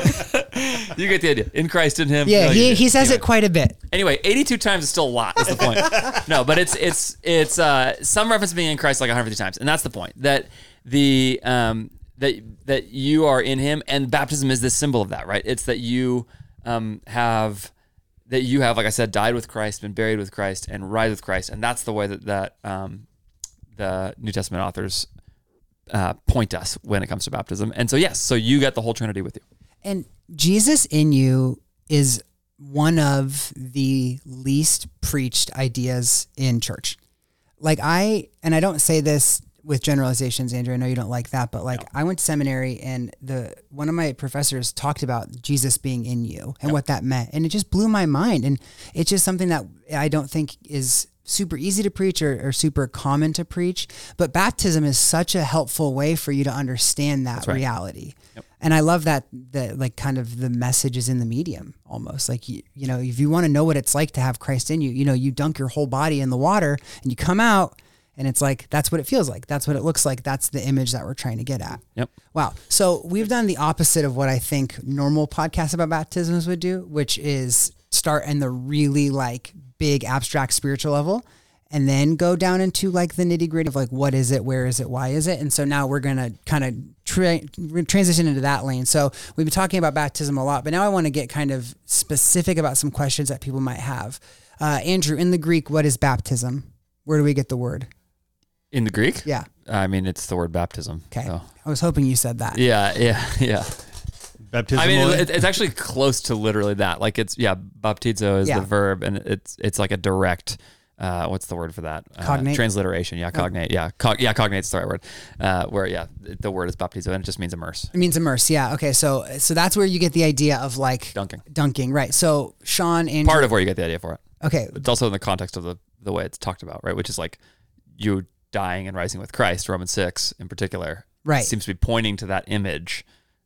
You get the idea. In Christ, in him.
Yeah,
no,
he, he says
anyway.
it quite a bit.
Anyway, eighty-two times is still a lot. Is the point? No, but it's it's it's uh, some reference to being in Christ like one hundred fifty times, and that's the point. That the um that that you are in him, and baptism is this symbol of that, right? It's that you um have that you have, like I said, died with Christ, been buried with Christ, and rise with Christ, and that's the way that that um the New Testament authors uh, point us when it comes to baptism. And so yes, so you get the whole Trinity with you.
And Jesus in you is one of the least preached ideas in church. Like I, and I don't say this with generalizations, Andrew, I know you don't like that, but like no. I went to seminary and the one of my professors talked about Jesus being in you and yep. what that meant. And it just blew my mind. And it's just something that I don't think is super easy to preach or, or super common to preach, but baptism is such a helpful way for you to understand that right. reality. Yep. And I love that, that like kind of the message is in the medium almost like, you, you know, if you want to know what it's like to have Christ in you, you know, you dunk your whole body in the water and you come out and it's like, that's what it feels like. That's what it looks like. That's the image that we're trying to get at.
Yep.
Wow. So we've done the opposite of what I think normal podcasts about baptisms would do, which is start in the really like big abstract spiritual level and then go down into like the nitty gritty of like, what is it? Where is it? Why is it? And so now we're going to kind of tra- transition into that lane. So we've been talking about baptism a lot, but now I want to get kind of specific about some questions that people might have. Uh, Andrew, in the Greek, what is baptism? Where do we get the word?
In the Greek?
Yeah.
I mean, it's the word baptism.
Okay.
So.
I was hoping you said that.
Yeah, yeah, yeah.
Baptism.
I mean, it, it's actually close to literally that. Like it's, yeah, baptizo is
yeah.
the verb and it's it's like a direct, uh, what's the word for that? Uh,
cognate?
Transliteration. Yeah, cognate. Yeah, Cog- yeah, cognate's the right word. Uh, where, yeah, the word is baptizo and it just means immerse.
It means immerse, yeah. Okay, so so that's where you get the idea of like...
Dunking.
Dunking, right. So Sean, Andrew...
Part of where you get the idea for it.
Okay.
It's also in the context of the, the way it's talked about, right? Which is like you dying and rising with Christ, Romans six in particular.
Right.
Seems to be pointing to that image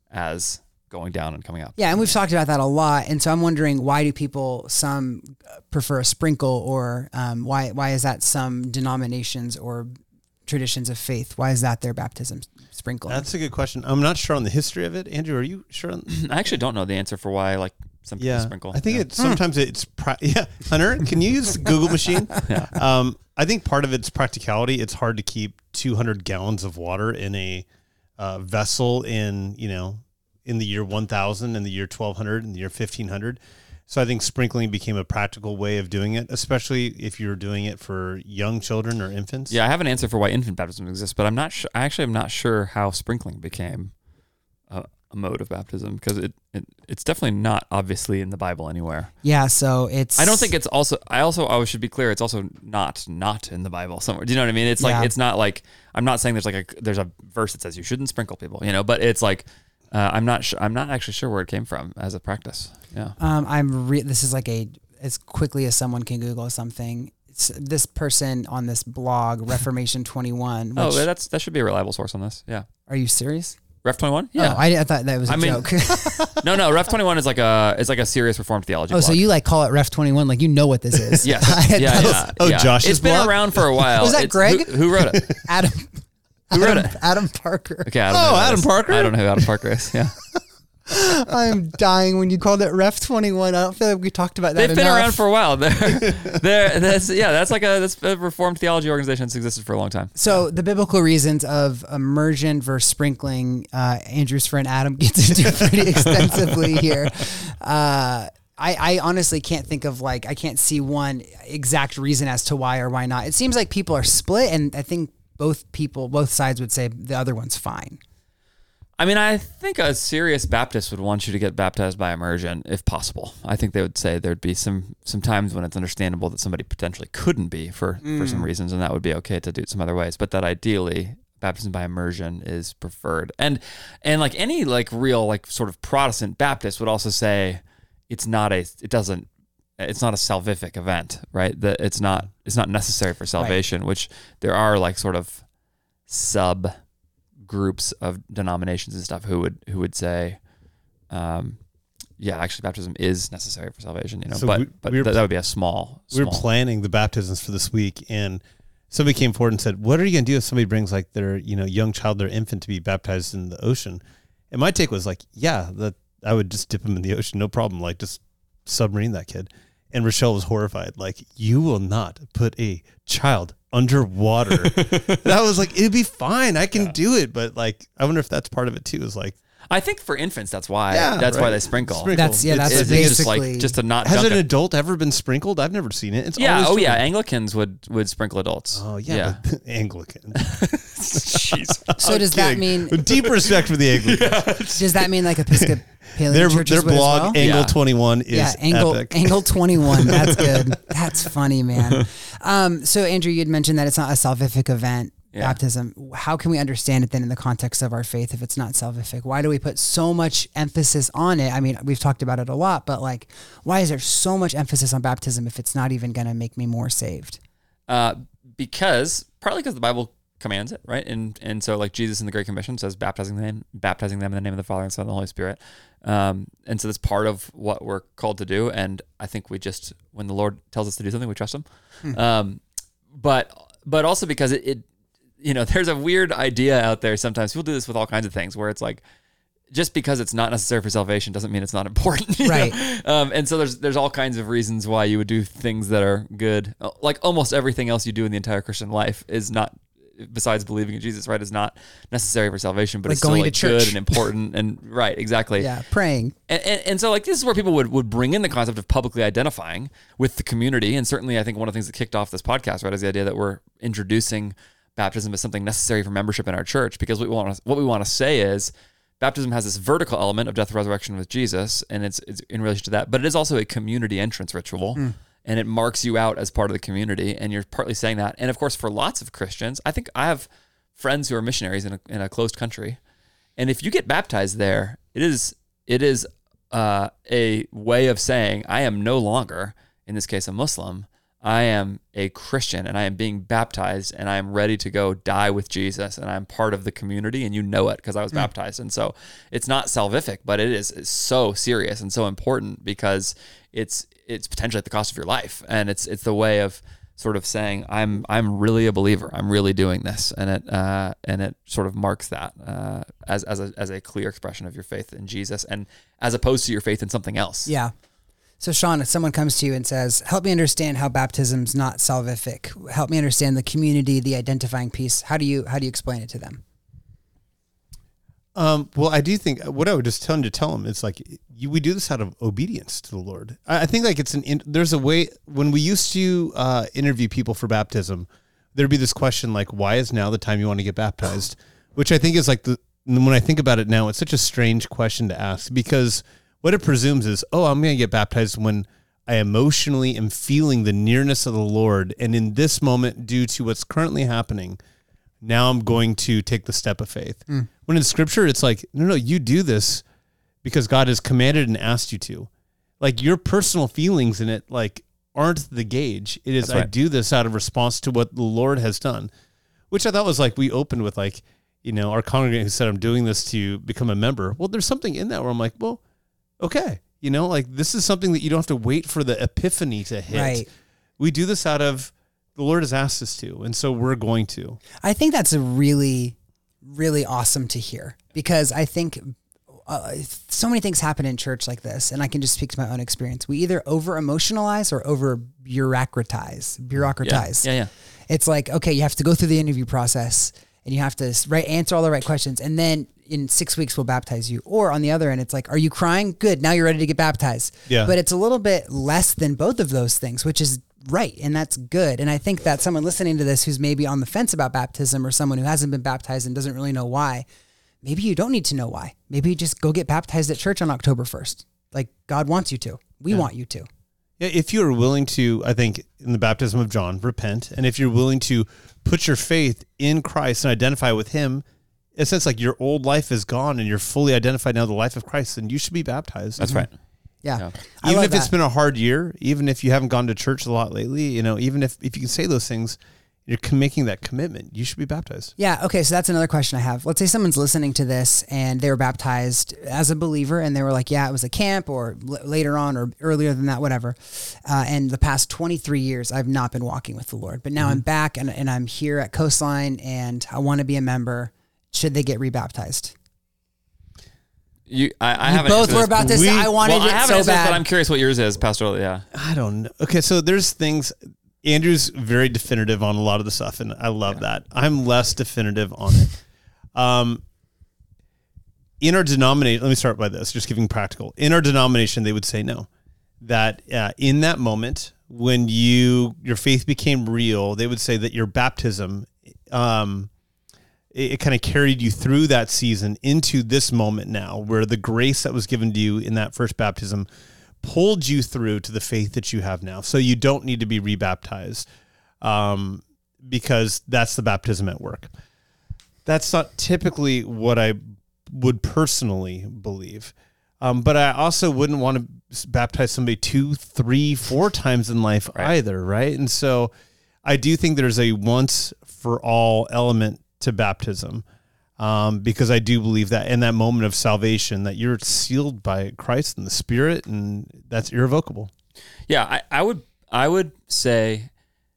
as going down and coming up.
Yeah, and we've talked about that a lot. And so I'm wondering, why do people, some prefer a sprinkle, or um, why why is that some denominations or traditions of faith, why is that their baptism sprinkling?
That's a good question. I'm not sure on the history of it. Andrew, are you sure on
I actually don't know the answer for why like some people
yeah,
sprinkle.
I think
yeah.
it's sometimes hmm. it's pra- yeah. Hunter, can you use the Google machine?
yeah.
Um, I think part of it's practicality. It's hard to keep two hundred gallons of water in a uh, vessel in, you know, in the year one thousand, in the year twelve hundred, in the year fifteen hundred. So I think sprinkling became a practical way of doing it, especially if you're doing it for young children or infants.
Yeah, I have an answer for why infant baptism exists, but I'm not sure. I actually am not sure how sprinkling became a, a mode of baptism, because it, it it's definitely not obviously in the Bible anywhere.
Yeah, so it's...
I don't think it's also... I also I should be clear, it's also not not in the Bible somewhere. Do you know what I mean? It's like,
yeah.
it's not like... I'm not saying there's like a there's a verse that says you shouldn't sprinkle people, you know, but it's like... Uh, I'm not sure. I'm not actually sure where it came from as a practice. Yeah.
Um, I'm. Re- this is like a as quickly as someone can Google something. It's this person on this blog, Reformation twenty-one. Which,
oh, that's that should be a reliable source on this. Yeah.
Are you serious?
Ref twenty-one? Yeah.
Oh, I, I thought that was a
I mean,
joke.
no, no. Ref twenty-one is like a is like a serious Reformed theology.
Oh,
blog.
so you like call it Ref twenty-one, like you know what this is?
Yes. yeah, yeah.
Oh,
yeah.
Josh's
It's been
blog?
around for a while.
Was that
It's,
Greg?
Who, who wrote it?
Adam.
Who
Adam,
wrote it?
Adam Parker.
Okay. I don't
Oh,
know who that
Adam
is.
Parker?
I don't know who Adam Parker is. Yeah.
I'm dying when you called it Ref twenty-one. I don't feel like we talked about that
They've been
enough.
around for a while. They're, they're, that's, yeah, that's like a, that's a Reformed theology organization that's existed for a long time.
So the biblical reasons of immersion versus sprinkling, uh, Andrew's friend Adam gets into pretty extensively here. Uh, I, I honestly can't think of like, I can't see one exact reason as to why or why not. It seems like people are split, and I think both people, both sides would say the other one's fine.
I mean, I think a serious Baptist would want you to get baptized by immersion if possible. I think they would say there'd be some some times when it's understandable that somebody potentially couldn't be for, mm. for some reasons, and that would be okay to do it some other ways. But that ideally, baptism by immersion is preferred. And and like any like real like sort of Protestant Baptist would also say it's not a it doesn't it's not a salvific event, right? That it's not it's not necessary for salvation, right. Which there are like sort of sub groups of denominations and stuff who would who would say, um, yeah, actually baptism is necessary for salvation, you know. So but we, but we th- that would be a small, small.
We were planning the baptisms for this week, and somebody came forward and said, "What are you going to do if somebody brings like their you know young child, their infant, to be baptized in the ocean?" And my take was like, "Yeah, that I would just dip him in the ocean, no problem. Like just submarine that kid." And Rochelle was horrified. Like, you will not put a child underwater. And I was like, it'd be fine. I can yeah. do it. But like, I wonder if that's part of it too. Is like,
I think for infants, that's why.
Yeah,
that's
right.
why they sprinkle.
sprinkle.
That's yeah. That's
it's,
basically
it's just like just to not.
Has
dunk
an
it.
adult ever been sprinkled? I've never seen it. It's
yeah.
always
Oh
true.
yeah. Anglicans would would sprinkle adults.
Oh yeah.
yeah.
But Anglican.
Jeez. So does that mean
with deep respect for the Anglicans?
Yeah.
Does that mean like Episcopalian
their
churches
their blog
well?
Angle
yeah.
twenty-one is
yeah, Angle
epic.
Angle twenty-one. That's good. That's funny, man. Um, so Andrew, you'd mentioned that it's not a salvific event. Yeah. Baptism. How can we understand it then in the context of our faith if it's not salvific? Why do we put so much emphasis on it? I mean, we've talked about it a lot, but like, why is there so much emphasis on baptism if it's not even going to make me more saved?
Uh, because partly because the Bible commands it, right? And and so like Jesus in the Great Commission says, baptizing them, baptizing them in the name of the Father and Son and the Holy Spirit. Um, and so that's part of what we're called to do. And I think we just, when the Lord tells us to do something, we trust Him. Hmm. Um, but but also because it, it you know, there's a weird idea out there sometimes. People do this with all kinds of things where it's like, just because it's not necessary for salvation doesn't mean it's not important.
Right.
Um, and so there's there's all kinds of reasons why you would do things that are good. Like almost everything else you do in the entire Christian life is not, besides believing in Jesus, right, is not necessary for salvation, but
like
it's still
going
like
to church.
good and important. And right, exactly.
Yeah, praying.
And, and, and so like this is where people would, would bring in the concept of publicly identifying with the community. And certainly I think one of the things that kicked off this podcast, right, is the idea that we're introducing baptism as something necessary for membership in our church, because what we want to, what we want to say is baptism has this vertical element of death, resurrection with Jesus, and it's, it's in relation to that, but it is also a community entrance ritual, mm. and it marks you out as part of the community, and you're partly saying that. And of course, for lots of Christians, I think I have friends who are missionaries in a, in a closed country, and if you get baptized there, it is it is uh, a way of saying, I am no longer, in this case, a Muslim. I am a Christian, and I am being baptized, and I am ready to go die with Jesus, and I'm part of the community, and you know it because I was mm. baptized. And so it's not salvific, but it is it's so serious and so important because it's it's potentially at the cost of your life, and it's it's the way of sort of saying I'm I'm really a believer. I'm really doing this, and it uh, and it sort of marks that uh, as as a as a clear expression of your faith in Jesus, and as opposed to your faith in something else.
Yeah. So Sean, if someone comes to you and says, help me understand how baptism's not salvific, help me understand the community, the identifying piece, how do you how do you explain it to them?
Um, well, I do think what I would just tell them to tell them is like, you, we do this out of obedience to the Lord. I, I think like it's an, in, there's a way when we used to uh, interview people for baptism, there'd be this question like, why is now the time you want to get baptized? Which I think is like the, when I think about it now, it's such a strange question to ask, because what it presumes is, oh, I'm going to get baptized when I emotionally am feeling the nearness of the Lord. And in this moment, due to what's currently happening, now I'm going to take the step of faith. Mm. When in Scripture, it's like, no, no, you do this because God has commanded and asked you to. Like your personal feelings in it, like aren't the gauge. It is, right. I do this out of response to what the Lord has done, which I thought was like, we opened with like, you know, our congregant who said, I'm doing this to become a member. Well, there's something in that where I'm like, well, okay, you know, like this is something that you don't have to wait for the epiphany to hit.
Right.
We do this out of the Lord has asked us to, and so we're going to.
I think that's a really, really awesome to hear, because I think uh, so many things happen in church like this, and I can just speak to my own experience. We either over emotionalize or over bureaucratize, bureaucratize.
Yeah, yeah, yeah.
It's like, okay, you have to go through the interview process and you have to right answer all the right questions, and then in six weeks we'll baptize you. Or on the other end, it's like, are you crying? Good, now you're ready to get baptized.
Yeah.
But it's a little bit less than both of those things, which is right, and that's good. And I think that someone listening to this who's maybe on the fence about baptism, or someone who hasn't been baptized and doesn't really know why, maybe you don't need to know why. Maybe you just go get baptized at church on October first. Like God wants you to. We yeah. want you to.
Yeah, if you are willing to, I think in the baptism of John, repent, and if you're willing to put your faith in Christ and identify with him, in a sense, like your old life is gone and you're fully identified now with the life of Christ, then you should be baptized.
That's mm-hmm. right.
Yeah.
yeah. Even if that. It's been a hard year, even if you haven't gone to church a lot lately, you know, even if, if you can say those things, you're making that commitment, you should be baptized.
Yeah. Okay. So that's another question I have. Let's say someone's listening to this and they were baptized as a believer, and they were like, yeah, it was a camp, or l- later on, or earlier than that, whatever. Uh, and the past twenty-three years, I've not been walking with the Lord, but now mm-hmm. I'm back and, and I'm here at Coastline and I want to be a member. Should they get rebaptized?
You, I, I
you
haven't
both were about to say, I wanted
well,
it
I haven't
so
answered
bad.
This, but I'm curious what yours is, Pastor. Yeah.
I don't know. Okay. So there's things, Andrew's very definitive on a lot of the stuff, and I love yeah. that. I'm less definitive on it. Um, in our denomination, let me start by this, just giving practical. In our denomination, they would say no. That uh, in that moment, when you your faith became real, they would say that your baptism, um, it, it kind of carried you through that season into this moment now, where the grace that was given to you in that first baptism pulled you through to the faith that you have now. So you don't need to be rebaptized um, because that's the baptism at work. That's not typically what I would personally believe. Um, but I also wouldn't want to baptize somebody two, three, four times in life right. either, right? And so I do think there's a once for all element to baptism. Um, because I do believe that in that moment of salvation that you're sealed by Christ and the Spirit, and that's irrevocable.
Yeah, I, I would I would say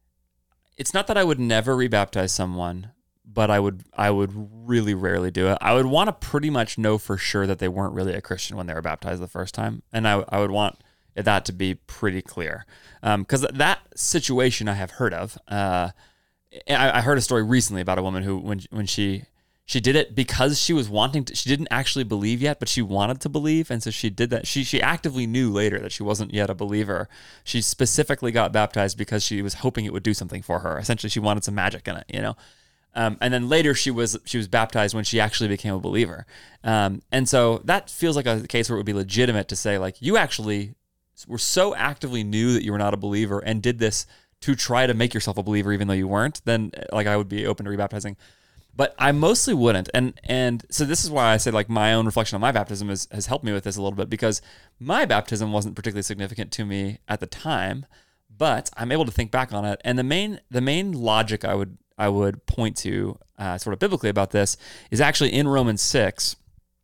it's not that I would never rebaptize someone, but I would I would really rarely do it. I would want to pretty much know for sure that they weren't really a Christian when they were baptized the first time, and I I would want that to be pretty clear, because um, that situation I have heard of. Uh, I, I heard a story recently about a woman who when when she She did it because she was wanting to, she didn't actually believe yet, but she wanted to believe. And so she did that. She, she actively knew later that she wasn't yet a believer. She specifically got baptized because she was hoping it would do something for her. Essentially, she wanted some magic in it, you know? Um, and then later she was, she was baptized when she actually became a believer. Um, and so that feels like a case where it would be legitimate to say, like, you actually were so actively knew that you were not a believer and did this to try to make yourself a believer, even though you weren't, then like I would be open to rebaptizing. But I mostly wouldn't. And and so this is why I say like my own reflection on my baptism is, has helped me with this a little bit, because my baptism wasn't particularly significant to me at the time, but I'm able to think back on it. And the main the main logic I would I would point to uh, sort of biblically about this is actually in Romans six.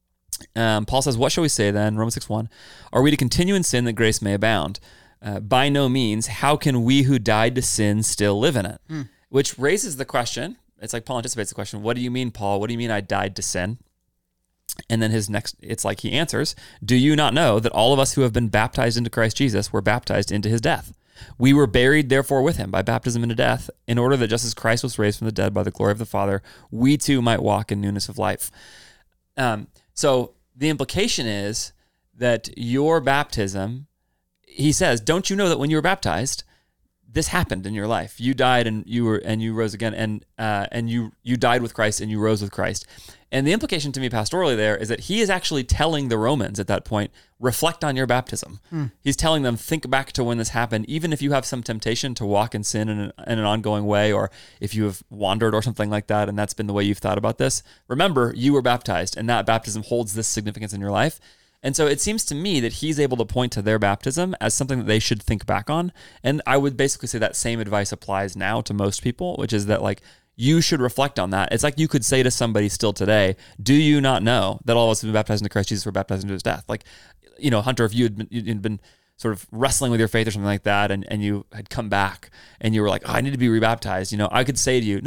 Um, Paul says, "What shall we say then?" Romans six one. "Are we to continue in sin that grace may abound? Uh, by no means. How can we who died to sin still live in it?" Mm. Which raises the question. It's like Paul anticipates the question, what do you mean, Paul? What do you mean I died to sin? And then his next, it's like he answers, "Do you not know that all of us who have been baptized into Christ Jesus were baptized into his death? We were buried therefore with him by baptism into death, in order that just as Christ was raised from the dead by the glory of the Father, we too might walk in newness of life." Um, so the implication is that your baptism, he says, don't you know that when you were baptized, this happened in your life? You died and you were and you rose again, and uh, and you you died with Christ and you rose with Christ. And the implication to me pastorally there is that he is actually telling the Romans at that point, reflect on your baptism. Hmm. He's telling them, think back to when this happened, even if you have some temptation to walk in sin in an, in an ongoing way, or if you have wandered or something like that, and that's been the way you've thought about this. Remember, you were baptized, and that baptism holds this significance in your life. And so it seems to me that he's able to point to their baptism as something that they should think back on. And I would basically say that same advice applies now to most people, which is that like you should reflect on that. It's like you could say to somebody still today, do you not know that all of us who have been baptized into Christ Jesus were baptized into his death? Like, you know, Hunter, if you had been, you'd been sort of wrestling with your faith or something like that, and, and you had come back and you were like, oh, I need to be rebaptized, you know, I could say to you, no,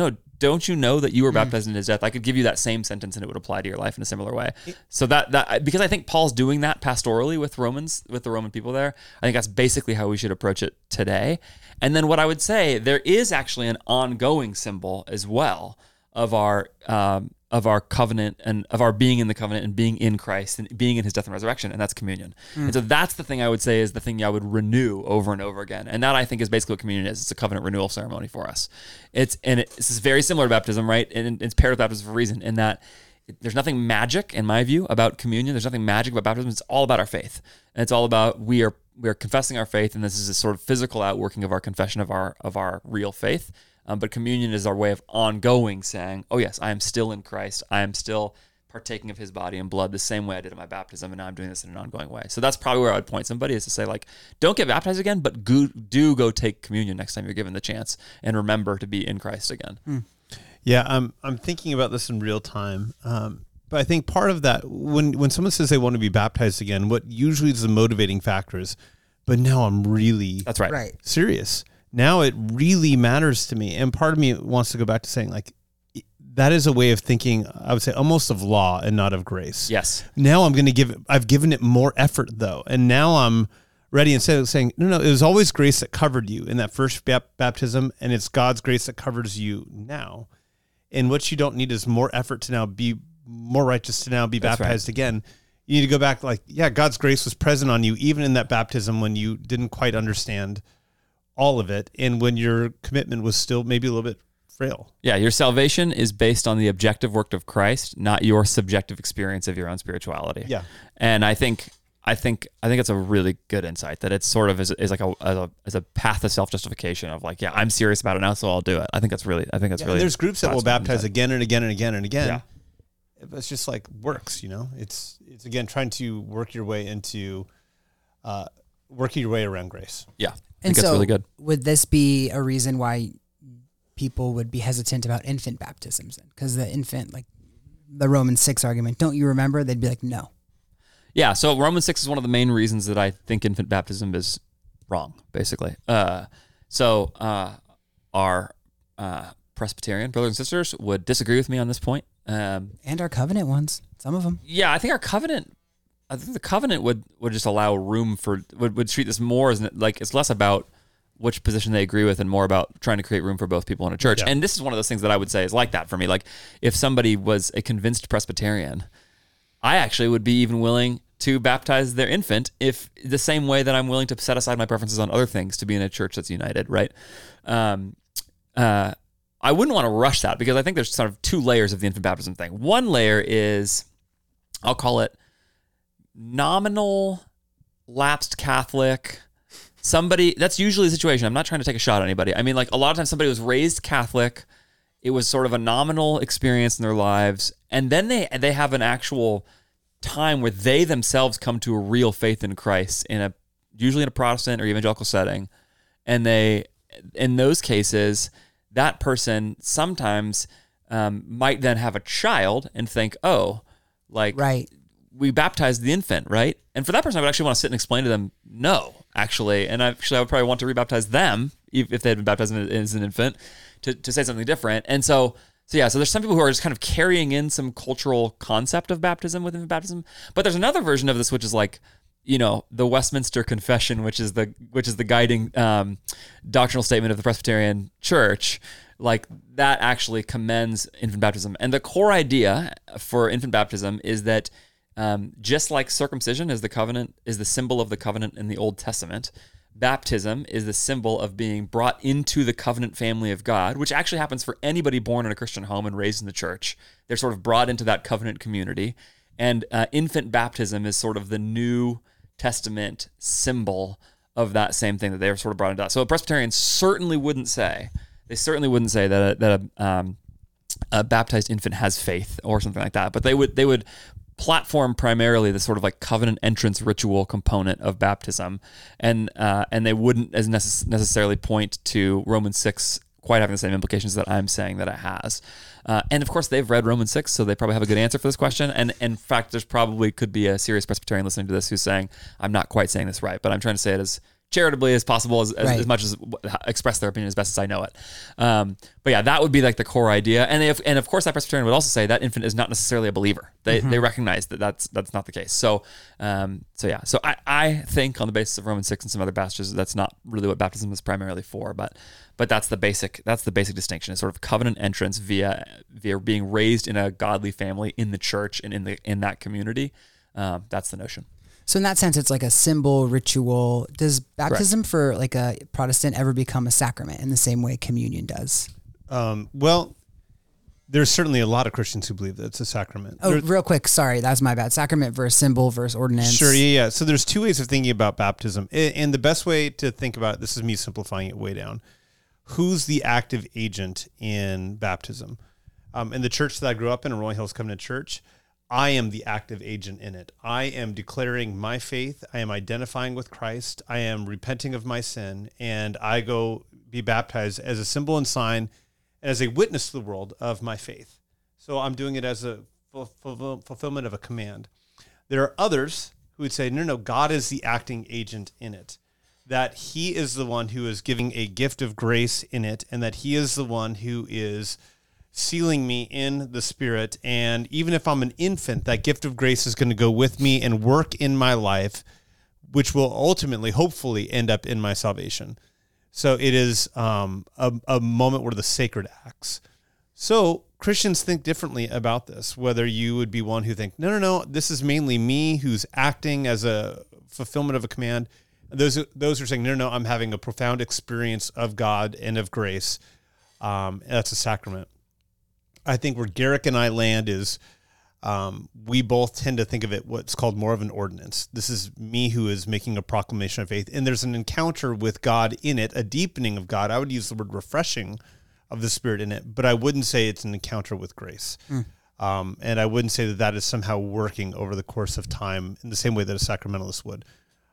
don't you know that you were baptized in his death? I could give you that same sentence and it would apply to your life in a similar way. So that, that because I think Paul's doing that pastorally with Romans, with the Roman people there, I think that's basically how we should approach it today. And then what I would say, there is actually an ongoing symbol as well of our um, of our covenant and of our being in the covenant and being in Christ and being in his death and resurrection, and that's communion. Mm. And so that's the thing I would say is the thing I would renew over and over again. And that I think is basically what communion is. It's a covenant renewal ceremony for us. It's and it, it's very similar to baptism, right? And it's paired with baptism for a reason, in that there's nothing magic, in my view, about communion. There's nothing magic about baptism. It's all about our faith. And it's all about we are we are confessing our faith, and this is a sort of physical outworking of our confession of our of our real faith. Um, but communion is our way of ongoing saying, oh yes, I am still in Christ. I am still partaking of his body and blood the same way I did at my baptism, and now I'm doing this in an ongoing way. So that's probably where I would point somebody, is to say, like, don't get baptized again, but go, do go take communion next time you're given the chance, and remember to be in Christ again.
Hmm. Yeah, I'm I'm thinking about this in real time. Um, but I think part of that, when when someone says they want to be baptized again, what usually is the motivating factor is, but now I'm really
that's right.
Right.
serious. Now it really matters to me. And part of me wants to go back to saying, like, that is a way of thinking, I would say, almost of law and not of grace.
Yes.
Now I'm going to give it, I've given it more effort, though. And now I'm ready, instead of saying, no, no, it was always grace that covered you in that first bap- baptism, and it's God's grace that covers you now. And what you don't need is more effort to now be more righteous, to now be
That's
baptized
right.
again. You need to go back, like, yeah, God's grace was present on you, even in that baptism when you didn't quite understand all of it, and when your commitment was still maybe a little bit frail.
Yeah, your salvation is based on the objective work of Christ, not your subjective experience of your own spirituality.
Yeah,
and I think I think I think it's a really good insight that it's sort of is, is like a as, a as a path of self justification of, like, yeah, I'm serious about it now, so I'll do it. I think that's really I think that's
yeah,
really.
There's groups that will baptize
insight.
again and again and again and again.
Yeah.
It's just like works, you know. It's it's again trying to work your way into, uh, working your way around grace.
Yeah. I
And
think
so
that's really good.
Would this be a reason why people would be hesitant about infant baptisms? Because the infant, like the Romans six argument, don't you remember? They'd be like, no.
Yeah, so Romans six is one of the main reasons that I think infant baptism is wrong, basically. Uh, so uh, our uh, Presbyterian brothers and sisters would disagree with me on this point. Um,
And our covenant ones, some of them.
yeah, I think our covenant... I think the covenant would, would just allow room for, would, would treat this more as, like, it's less about which position they agree with and more about trying to create room for both people in a church.
Yeah.
And this is one of those things that I would say is like that for me. Like, if somebody was a convinced Presbyterian, I actually would be even willing to baptize their infant, if the same way that I'm willing to set aside my preferences on other things to be in a church that's united, right? Um, uh, I wouldn't want to rush that, because I think there's sort of two layers of the infant baptism thing. One layer is, I'll call it nominal lapsed Catholic. Somebody, that's usually the situation. I'm not trying to take a shot at anybody. I mean, like, a lot of times somebody was raised Catholic. It was sort of a nominal experience in their lives. And then they they have an actual time where they themselves come to a real faith in Christ, in a usually in a Protestant or evangelical setting. And they, in those cases, that person sometimes um, might then have a child and think, oh, like,
Right.
we baptized the infant, right? And for that person, I would actually want to sit and explain to them, no, actually. And actually, I would probably want to rebaptize them if they had been baptized as an infant, to, to say something different. And so, so yeah, so there's some people who are just kind of carrying in some cultural concept of baptism with infant baptism. But there's another version of this, which is like, you know, the Westminster Confession, which is the which is the guiding um, doctrinal statement of the Presbyterian Church. Like, that actually commends infant baptism. And the core idea for infant baptism is that Um, just like circumcision is the covenant, is the symbol of the covenant in the Old Testament, baptism is the symbol of being brought into the covenant family of God, which actually happens for anybody born in a Christian home and raised in the church. They're sort of brought into that covenant community. And uh, infant baptism is sort of the New Testament symbol of that same thing, that they were sort of brought into that. So a Presbyterian certainly wouldn't say, they certainly wouldn't say that a, that a, um, a baptized infant has faith or something like that, but they would they would platform primarily the sort of like covenant entrance ritual component of baptism, and uh, and they wouldn't as necess- necessarily point to Romans six quite having the same implications that I'm saying that it has. Uh, and of course, they've read Romans six, so they probably have a good answer for this question. And, and in fact, there's probably could be a serious Presbyterian listening to this who's saying, I'm not quite saying this right, but I'm trying to say it as charitably as possible, as, as,
Right.
as much as express their opinion as best as I know it. Um, but yeah, that would be like the core idea. And if, and of course that Presbyterian would also say that infant is not necessarily a believer. They, mm-hmm. they recognize that that's, that's not the case. So, um, so yeah, so I, I think on the basis of Romans six and some other passages, that's not really what baptism is primarily for, but, but that's the basic, that's the basic distinction, is sort of covenant entrance via, via being raised in a godly family in the church and in the, in that community. Um, that's the notion.
So in that sense, it's like a symbol, ritual. Does baptism Correct. For like a Protestant ever become a sacrament in the same way communion does?
Um, well, there's certainly a lot of Christians who believe that it's a sacrament.
Oh,
there's,
real quick. Sorry, that's my bad. Sacrament versus symbol versus ordinance.
Sure, yeah, yeah. So there's two ways of thinking about baptism. And the best way to think about it, this is me simplifying it way down. Who's the active agent in baptism? Um, in the church that I grew up in, Rolling Hills Covenant Church, I am the active agent in it. I am declaring my faith. I am identifying with Christ. I am repenting of my sin, and I go be baptized as a symbol and sign, as a witness to the world of my faith. So I'm doing it as a fulfill, fulfillment of a command. There are others who would say, no, no, God is the acting agent in it, that he is the one who is giving a gift of grace in it, and that he is the one who is sealing me in the Spirit. And even if I'm an infant, that gift of grace is going to go with me and work in my life, which will ultimately, hopefully, end up in my salvation. So it is um, a, a moment where the sacred acts. So Christians think differently about this, whether you would be one who think, no, no, no, this is mainly me who's acting as a fulfillment of a command. Those, those are saying, no, no, no, I'm having a profound experience of God and of grace. Um, that's a sacrament. I think where Garrick and I land is um, we both tend to think of it what's called more of an ordinance. This is me who is making a proclamation of faith, and there's an encounter with God in it, a deepening of God. I would use the word refreshing of the Spirit in it, but I wouldn't say it's an encounter with grace. Mm. Um, and I wouldn't say that that is somehow working over the course of time in the same way that a sacramentalist would.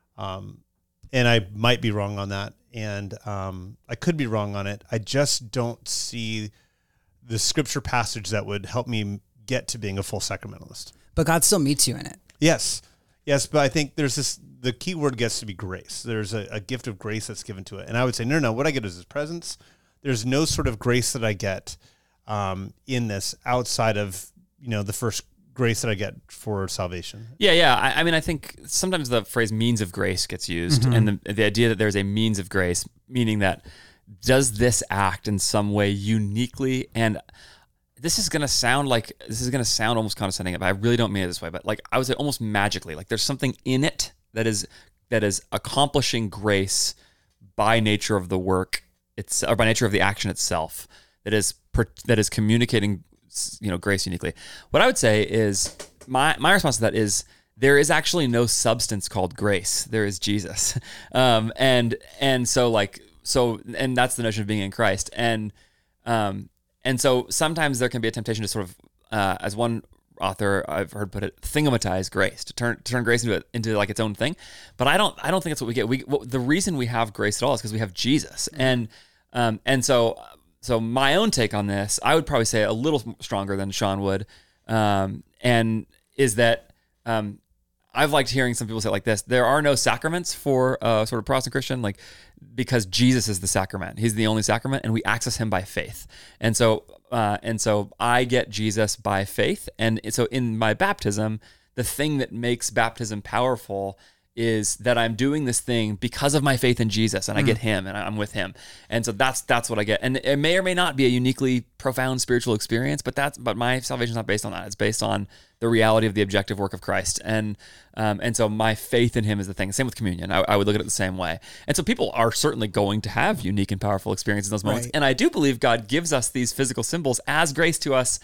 Um, and I might be wrong on that, and um, I could be wrong on it. I just don't see the scripture passage that would help me get to being a full sacramentalist.
But God still meets you in it.
Yes. Yes. But I think there's this, the key word gets to be grace. There's a, a gift of grace that's given to it. And I would say, no, no, what I get is his presence. There's no sort of grace that I get um, in this outside of, you know, the first grace that I get for salvation.
Yeah. Yeah. I, I mean, I think sometimes the phrase means of grace gets used, mm-hmm. and the, the idea that there's a means of grace, meaning that does this act in some way uniquely? And this is going to sound like, this is going to sound almost condescending, but I really don't mean it this way, but like I would say almost magically, like there's something in it that is, that is accomplishing grace by nature of the work, it's, or by nature of the action itself, that is, that is communicating, you know, grace uniquely. What I would say is my, my response to that is there is actually no substance called grace. There is Jesus. Um, and, and so like, So, and that's the notion of being in Christ. And, um, and so sometimes there can be a temptation to sort of, uh, as one author I've heard put it, thingamatize grace, to turn, to turn grace into, into like its own thing. But I don't, I don't think that's what we get. We, well, the reason we have grace at all is because we have Jesus. And, um, and so, so my own take on this, I would probably say a little stronger than Sean would. Um, and is that, um, I've liked hearing some people say it like this: there are no sacraments for a sort of Protestant Christian, like because Jesus is the sacrament. He's the only sacrament, and we access him by faith. And so, uh, and so I get Jesus by faith. And so in my baptism, the thing that makes baptism powerful is that I'm doing this thing because of my faith in Jesus, and I mm. get him, and I'm with him. And so that's that's what I get. And it may or may not be a uniquely profound spiritual experience, but that's but my salvation is not based on that. It's based on the reality of the objective work of Christ. And um, and so my faith in him is the thing. Same with communion. I, I would look at it the same way. And so people are certainly going to have unique and powerful experiences in those moments. Right. And I do believe God gives us these physical symbols as grace to us,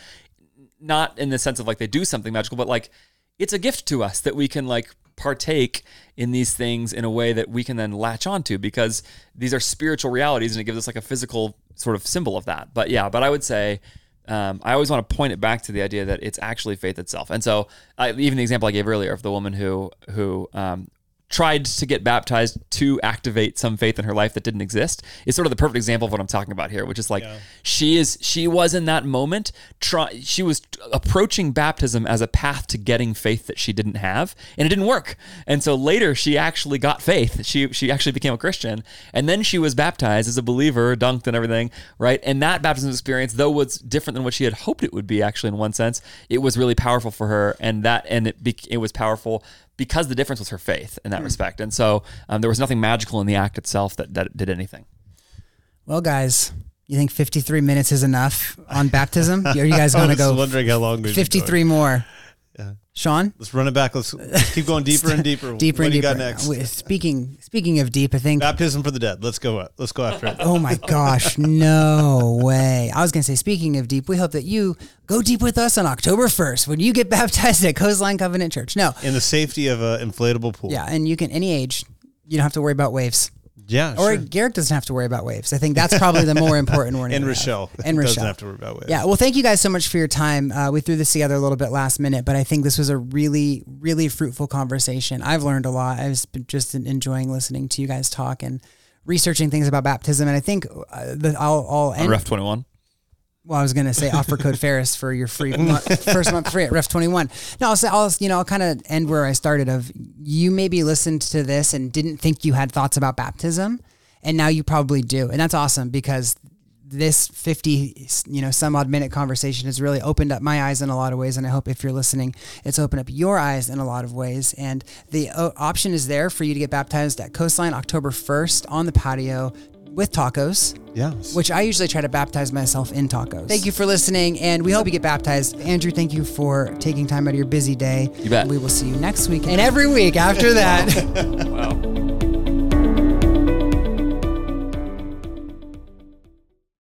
not in the sense of like they do something magical, but like it's a gift to us that we can like partake in these things in a way that we can then latch onto, because these are spiritual realities and it gives us like a physical sort of symbol of that. But yeah, but I would say um, I always want to point it back to the idea that it's actually faith itself. And so I, even the example I gave earlier of the woman who who um, tried to get baptized to activate some faith in her life that didn't exist is sort of the perfect example of what I'm talking about here, which is like yeah. she is she was in that moment try she was approaching baptism as a path to getting faith that she didn't have, and it didn't work. And so later she actually got faith. She she actually became a Christian, and then she was baptized as a believer, dunked and everything, right? And that baptism experience, though was different than what she had hoped it would be, actually in one sense, it was really powerful for her, and that and it be, it was powerful because the difference was her faith in that mm. respect. And so um, there was nothing magical in the act itself that, that did anything.
Well, guys, you think fifty-three minutes is enough on baptism? Or you guys want to go
wondering how long
fifty-three more? Yeah. Sean?
Let's run it back. Let's, let's keep going deeper and deeper.
deeper
what
and
do you
deeper.
got next?
Speaking speaking of deep, I think
baptism for the dead. Let's go. Let's go after it.
Oh my gosh, no way! I was gonna say, speaking of deep, we hope that you go deep with us on October first when you get baptized at Coastline Covenant Church. No,
in the safety of an inflatable pool.
Yeah, and you can any age. You don't have to worry about waves.
Yeah,
or
sure.
Garrick doesn't have to worry about waves. I think that's probably the more important one.
And Rochelle.
And Rochelle
doesn't have to worry about waves.
Yeah. Well, thank you guys so much for your time. Uh, we threw this together a little bit last minute, but I think this was a really, really fruitful conversation. I've learned a lot. I've been just enjoying listening to you guys talk and researching things about baptism. And I think uh, the, I'll, I'll end.
On Ref twenty-one.
Well, I was going to say offer code Ferris for your free month, first month free at Ref twenty-one. No, I'll say, I'll, you know, I'll kind of end where I started of you maybe listened to this and didn't think you had thoughts about baptism. And now you probably do. And that's awesome because this fifty, you know, some odd minute conversation has really opened up my eyes in a lot of ways. And I hope if you're listening, it's opened up your eyes in a lot of ways. And the uh, option is there for you to get baptized at Coastline October first on the patio with tacos.
Yeah.
Which I usually try to baptize myself in tacos. Thank you for listening, and we hope you get baptized. Andrew, thank you for taking time out of your busy day.
You bet.
We will see you next week and every week after that.
Wow.